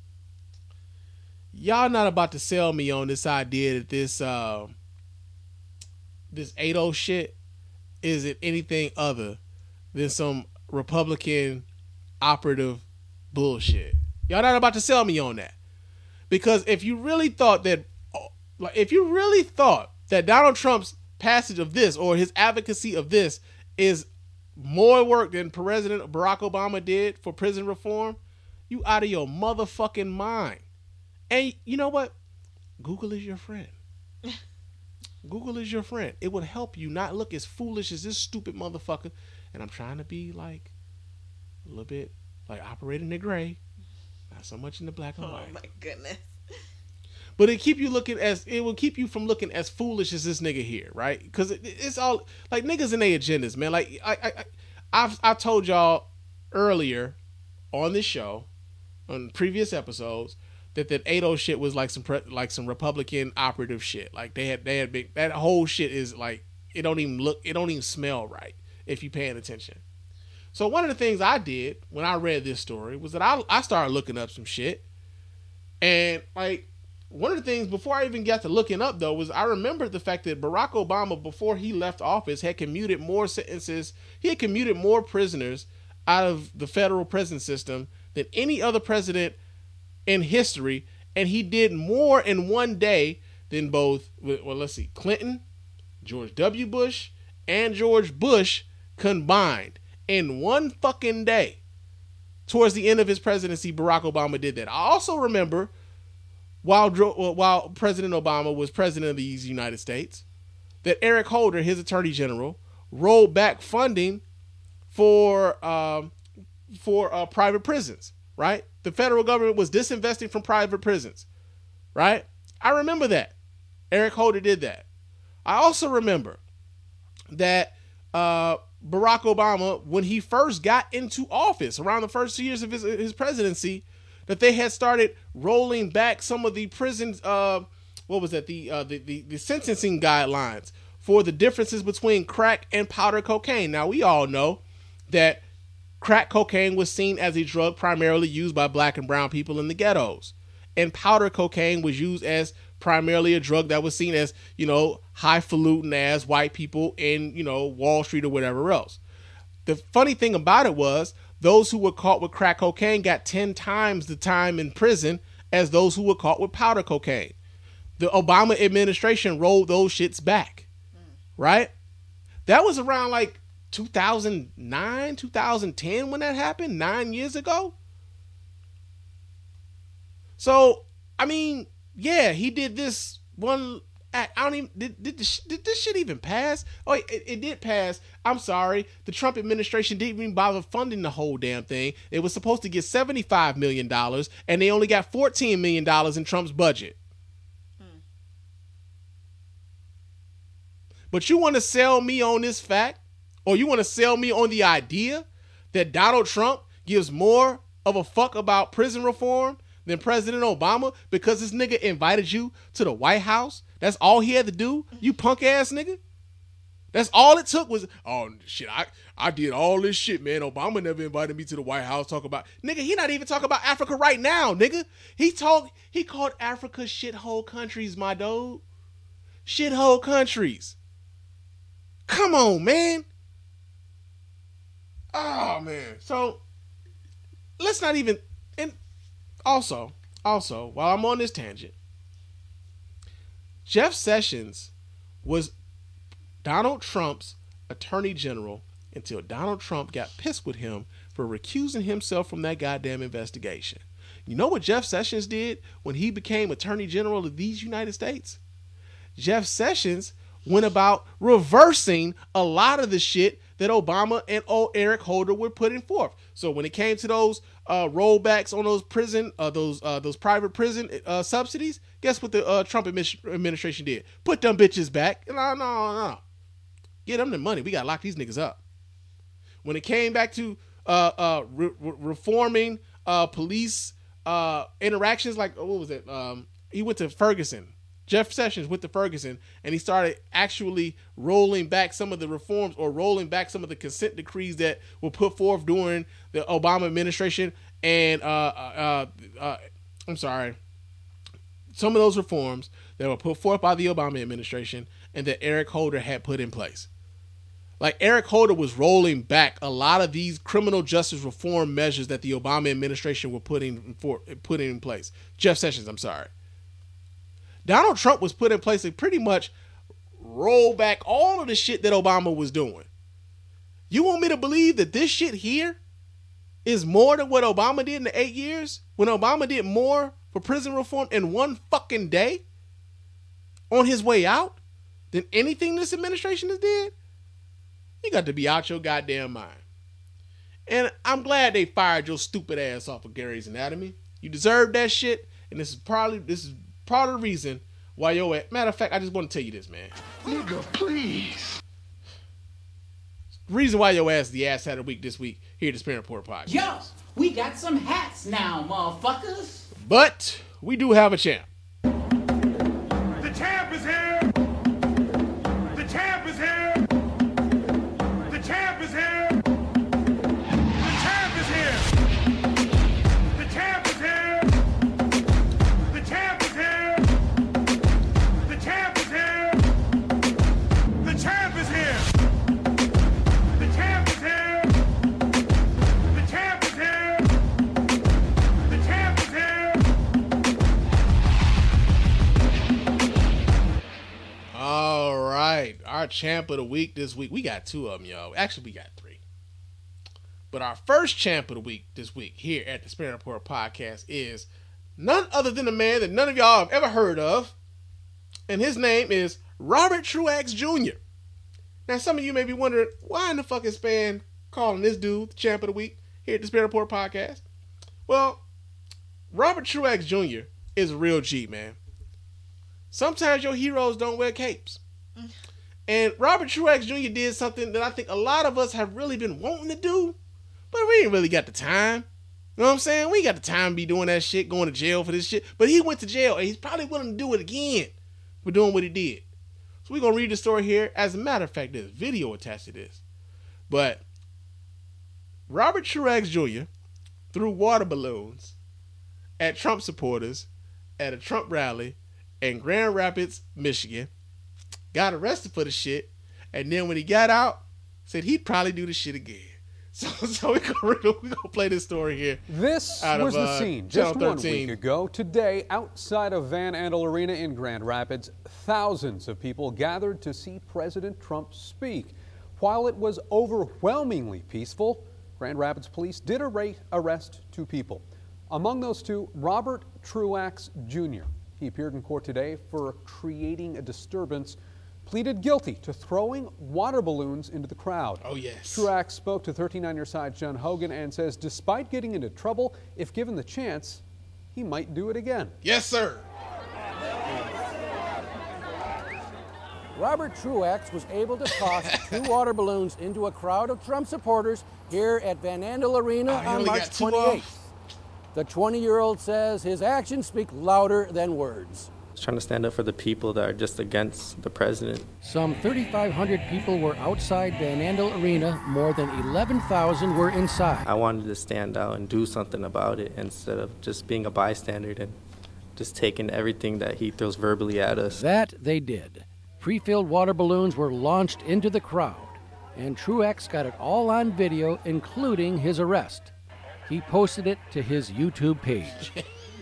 Y'all not about to sell me on this idea that this uh, this eight oh shit is it anything other than some Republican operative bullshit. Y'all not about to sell me on that. Because if you really thought that, if you really thought that Donald Trump's passage of this or his advocacy of this is more work than President Barack Obama did for prison reform, you out of your motherfucking mind. And you know what? Google is your friend. Google is your friend. It would help you not look as foolish as this stupid motherfucker. And I'm trying to be like a little bit like operating the gray. Not so much in the black and white. Oh my goodness. But it keep you looking as it will keep you from looking as foolish as this nigga here, right? Because it, it's all like niggas and their agendas, man. Like I, I, I've I told y'all earlier on this show, on previous episodes, that that eight oh shit was like some pre, like some Republican operative shit. Like they had they had been, that whole shit is like it don't even look it don't even smell right if you paying attention. So one of the things I did when I read this story was that I I started looking up some shit. And like one of the things before I even got to looking up though was I remembered the fact that Barack Obama before he left office had commuted more sentences. He had commuted more prisoners out of the federal prison system than any other president in history. And he did more in one day than both, well, let's see, Clinton, George W. Bush, and George Bush combined in one fucking day. Towards the end of his presidency, Barack Obama did that. I also remember while while President Obama was president of these United States, that Eric Holder, his attorney general, rolled back funding for um, for uh, private prisons, right? The federal government was disinvesting from private prisons, right? I remember that. Eric Holder did that. I also remember that uh, Barack Obama, when he first got into office, around the first two years of his, his presidency, that they had started rolling back some of the prisons, uh, what was that, the, uh, the, the, the sentencing guidelines for the differences between crack and powder cocaine. Now, we all know that crack cocaine was seen as a drug primarily used by black and brown people in the ghettos. And powder cocaine was used as primarily a drug that was seen as, you know, highfalutin as white people in, you know, Wall Street or whatever else. The funny thing about it was those who were caught with crack cocaine got ten times the time in prison as those who were caught with powder cocaine. The Obama administration rolled those shits back, right? That was around like two thousand nine, two thousand ten when that happened, nine years ago. So, I mean, yeah, he did this one act. I don't even, did, did, this, did this shit even pass? Oh, it, it did pass. I'm sorry. The Trump administration didn't even bother funding the whole damn thing. It was supposed to get seventy-five million dollars, and they only got fourteen million dollars in Trump's budget. Hmm. But you want to sell me on this fact, or you want to sell me on the idea that Donald Trump gives more of a fuck about prison reform than President Obama because this nigga invited you to the White House? That's all he had to do? You punk ass nigga? That's all it took was, oh shit, I, I did all this shit, man. Obama never invited me to the White House. Talk about, nigga, he not even talking about Africa right now, nigga. He talk, he called Africa shithole countries, my dude. Shithole countries. Come on, man. Oh man. So let's not even, and Also, also, while I'm on this tangent, Jeff Sessions was Donald Trump's attorney general until Donald Trump got pissed with him for recusing himself from that goddamn investigation. You know what Jeff Sessions did when he became attorney general of these United States? Jeff Sessions went about reversing a lot of the shit that Obama and old Eric Holder were putting forth. So when it came to those uh, rollbacks on those prison, uh, those uh, those private prison uh, subsidies, guess what the uh, Trump administration did? Put them bitches back. No, no, no. Get them the money. We got to lock these niggas up. When it came back to uh, uh, re- re- reforming uh, police uh, interactions, like, what was it? Um, he went to Ferguson. Jeff Sessions went to Ferguson and he started actually rolling back some of the reforms or rolling back some of the consent decrees that were put forth during the Obama administration. And uh, uh, uh, I'm sorry, some of those reforms that were put forth by the Obama administration and that Eric Holder had put in place. Like Eric Holder was rolling back a lot of these criminal justice reform measures that the Obama administration were putting for putting in place. Jeff Sessions, I'm sorry. Donald Trump was put in place to pretty much roll back all of the shit that Obama was doing. You want me to believe that this shit here is more than what Obama did in the eight years? When Obama did more for prison reform in one fucking day on his way out than anything this administration has did? You got to be out your goddamn mind. And I'm glad they fired your stupid ass off of Grey's Anatomy. You deserve that shit, and this is probably this is part of the reason why your ass. Matter of fact, I just want to tell you this, man. Nigga, please. The reason why your ass is the ass hat of the week this week here at the Spin Report Podcast. Yo, we got some hats now, motherfuckers. But we do have a champ. The champ is here. The champ is here. The champ is here. The champ is here. The champ is here. The champ is here. The champ is here. The champ is here. The champ is here. The champ is here. The champ is here. All right. Our champ of the week this week. We got two of them, yo. Actually, we got three. But our first champ of the week this week here at the Spin Report Podcast is none other than a man that none of y'all have ever heard of. And his name is Robert Truax Junior Now, some of you may be wondering, why in the fuck is Span calling this dude the champ of the week here at the Spin Report Podcast? Well, Robert Truax Junior is a real G, man. Sometimes your heroes don't wear capes. And Robert Truax Junior did something that I think a lot of us have really been wanting to do, but we ain't really got the time. You know know what I'm saying? We ain't got the time to be doing that shit, going to jail for this shit. But he went to jail, and he's probably willing to do it again for doing what he did. So we're going to read the story here. As a matter of fact, there's video attached to this. But Robert Truax Junior threw water balloons at Trump supporters at a Trump rally in Grand Rapids, Michigan. Got arrested for the shit. And then when he got out, said he'd probably do the shit again. So, so we're going we to play this story here. This out was of, the uh, scene just Channel one thirteen. week ago. Today, outside of Van Andel Arena in Grand Rapids, thousands of people gathered to see President Trump speak. While it was overwhelmingly peaceful, Grand Rapids police did arra- arrest two people. Among those two, Robert Truax Junior He appeared in court today for creating a disturbance, pleaded guilty to throwing water balloons into the crowd. Oh, yes. Truax spoke to thirteen on Your Side's John Hogan and says despite getting into trouble, if given the chance, he might do it again. Yes, sir. Robert Truax was able to toss two water balloons into a crowd of Trump supporters here at Van Andel Arena Oh, he on only March got two twenty-eighth. The twenty-year-old says his actions speak louder than words. Trying to stand up for the people that are just against the president. Some thirty-five hundred people were outside Van Andel Arena. More than eleven thousand were inside. I wanted to stand out and do something about it instead of just being a bystander and just taking everything that he throws verbally at us. That they did. Pre-filled water balloons were launched into the crowd, and Truax got it all on video, including his arrest. He posted it to his YouTube page.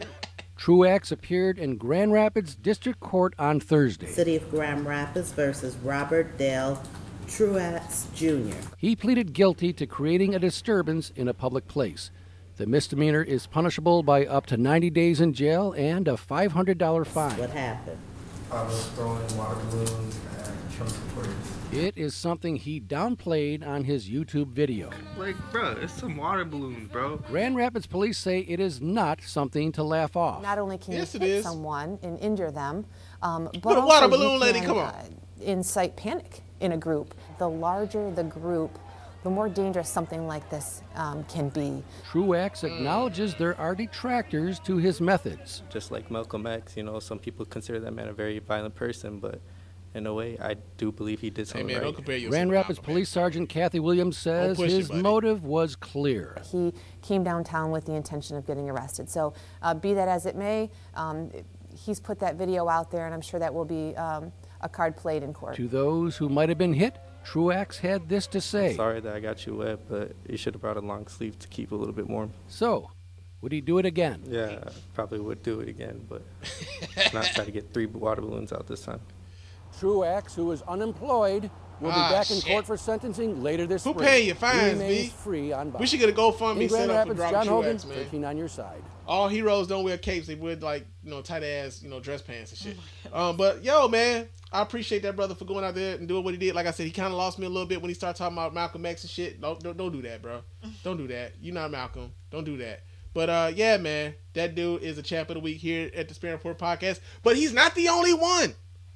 Truax appeared in Grand Rapids District Court on Thursday. City of Grand Rapids versus Robert Dale Truax Junior He pleaded guilty to creating a disturbance in a public place. The misdemeanor is punishable by up to ninety days in jail and a five hundred dollars fine. What happened? I was throwing water balloons at Trump supporters. It is something he downplayed on his YouTube video. Like, bro, it's some water balloons, bro. Grand Rapids police say it is not something to laugh off. Not only can Yes, you it hit is. someone and injure them, um, but Put a also water you balloon, lady, can, come on. uh, incite panic in a group. The larger the group, the more dangerous something like this um, can be. Truax acknowledges there are detractors to his methods. Just like Malcolm X, you know, some people consider that man a very violent person, but in a way, I do believe he did something Hey, man, right. don't compare yourself Grand to Rapids Malcolm Police Sergeant Kathy Williams says push it, his buddy. motive was clear. He came downtown with the intention of getting arrested. So uh, be that as it may, um, he's put that video out there, and I'm sure that will be um, a card played in court. To those who might have been hit, Truax had this to say. Sorry that I got you wet, but you should have brought a long sleeve to keep it a little bit warm. So, would he do it again? Yeah, I probably would do it again, but not try to get three water balloons out this time. Truax, who is unemployed, will Ah, be back in shit. court for sentencing later this Who spring. paying your fines, He remains B? free on bond. We should get a GoFundMe In set Grand up for Rapids, Robert John Hogan, Truax, man. thirteen on Your Side. All heroes don't wear capes. They wear, like, you know, tight ass, you know, dress pants and shit. Oh um, but yo, man, I appreciate that brother for going out there and doing what he did. Like I said, he kind of lost me a little bit when he started talking about Malcolm X and shit. Don't, don't, don't do that, bro. Don't do that. You're not Malcolm. Don't do that. But uh, yeah, man, that dude is a champ of the week here at the Spin Report podcast. But he's not the only one.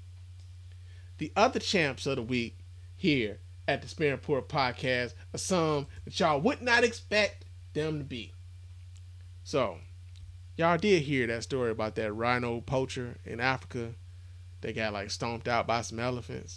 The other champs of the week here at the Spin Report podcast are some that y'all would not expect them to be. So, y'all did hear that story about that rhino poacher in Africa that got like stomped out by some elephants.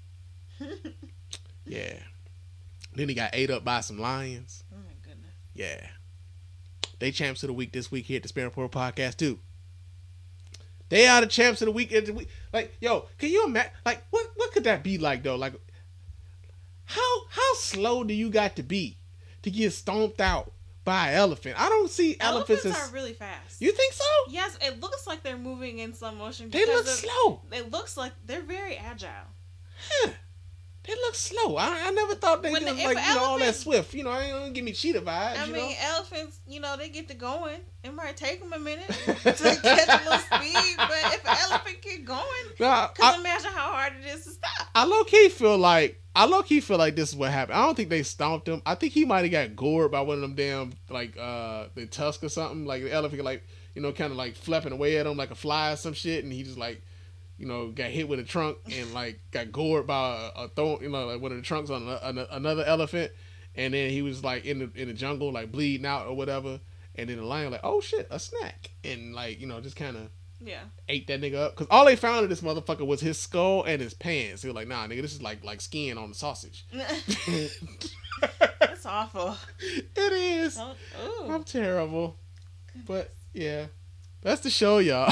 Yeah. Then he got ate up by some lions. Oh my goodness. Yeah. They champs of the week this week here at the Spin Report podcast too. They are the champs of the week. At the week. Like, yo, can you imagine? Like, what what could that be like though? Like, how how slow do you got to be to get stomped out by an elephant? I don't see elephants, Elephants as are really fast. You think so? Yes, it looks like they're moving in slow motion. They because look of- slow. It looks like they're very agile. Huh. They look slow. I, I never thought they When just the- like, if you know, all that elephant- swift. You know, I don't give me cheetah vibes. I you mean, know? elephants, you know, they get to going. It might take them a minute to catch a little speed, but if an elephant get going, Nah, because I- imagine how hard it is to stop. I low key feel like I low key feel like this is what happened. I don't think they stomped him. I think he might have got gored by one of them damn like uh the tusk or something. Like the elephant like, you know, kind of like flapping away at him like a fly or some shit, and he just like, you know, got hit with a trunk and like got gored by a, a thorn, you know, like one of the trunks on a, an, another elephant, and then he was like in the in the jungle like bleeding out or whatever. And then the lion like, oh shit, a snack. And like, you know, just kind of yeah ate that nigga up. Because all they found of this motherfucker was his skull and his pants. They were like, nah, nigga, this is like like skin on the sausage. That's awful. It is. Oh, ooh. I'm terrible. But yeah, that's the show, y'all.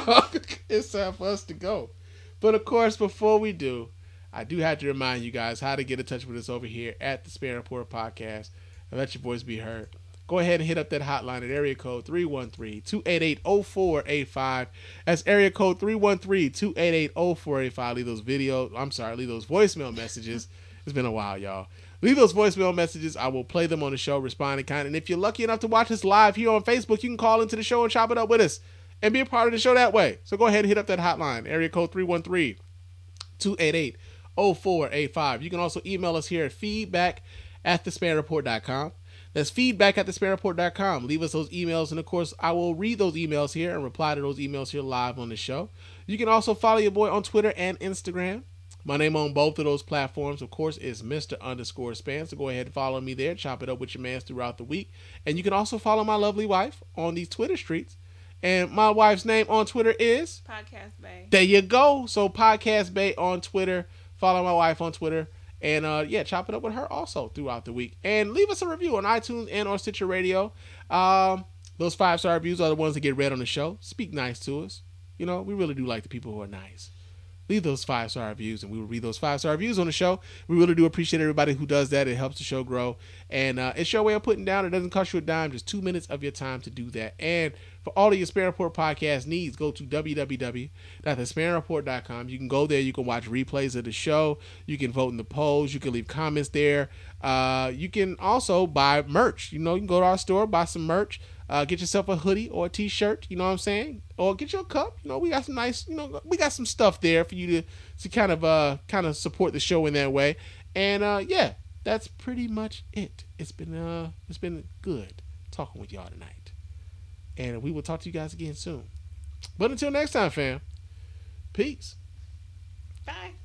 It's time for us to go. But of course, before we do, I do have to remind you guys how to get in touch with us over here at the Span Report Podcast and let your voice be heard. Go ahead and hit up that hotline at area code three one three, two eight eight, zero four eight five. That's area code three one three, two eight eight, zero four eight five. Leave those video, I'm sorry, leave those voicemail messages. It's been a while, y'all. Leave those voicemail messages. I will play them on the show, respond in kind. And if you're lucky enough to watch us live here on Facebook, you can call into the show and chop it up with us and be a part of the show that way. So go ahead and hit up that hotline, area code three one three, two eight eight, zero four eight five. You can also email us here at feedback at the span report dot com. That's feedback at the span report dot com. Leave us those emails, and of course, I will read those emails here and reply to those emails here live on the show. You can also follow your boy on Twitter and Instagram. My name on both of those platforms, of course, is Mister underscore Span. So go ahead and follow me there. Chop it up with your mans throughout the week. And you can also follow my lovely wife on these Twitter streets. And my wife's name on Twitter is? Podcast Bay. There you go. So Podcast Bay on Twitter. Follow my wife on Twitter. And, uh, yeah, chop it up with her also throughout the week. And leave us a review on iTunes and on Stitcher Radio. Um, those five-star reviews are the ones that get read on the show. Speak nice to us. You know, we really do like the people who are nice. Leave those five-star reviews, and we will read those five-star reviews on the show. We really do appreciate everybody who does that. It helps the show grow. And uh, it's your way of putting down. It doesn't cost you a dime. Just two minutes of your time to do that. And for all of your Span Report podcast needs, go to w w w dot the span report dot com. You can go there. You can watch replays of the show. You can vote in the polls. You can leave comments there. Uh, you can also buy merch. You know, you can go to our store, buy some merch. Uh, get yourself a hoodie or a t-shirt, you know what I'm saying? Or get your a cup. You know, we got some nice, you know, we got some stuff there for you to, to kind of uh kind of support the show in that way. And uh yeah, that's pretty much it. It's been uh it's been good talking with y'all tonight. And we will talk to you guys again soon. But until next time, fam. Peace. Bye.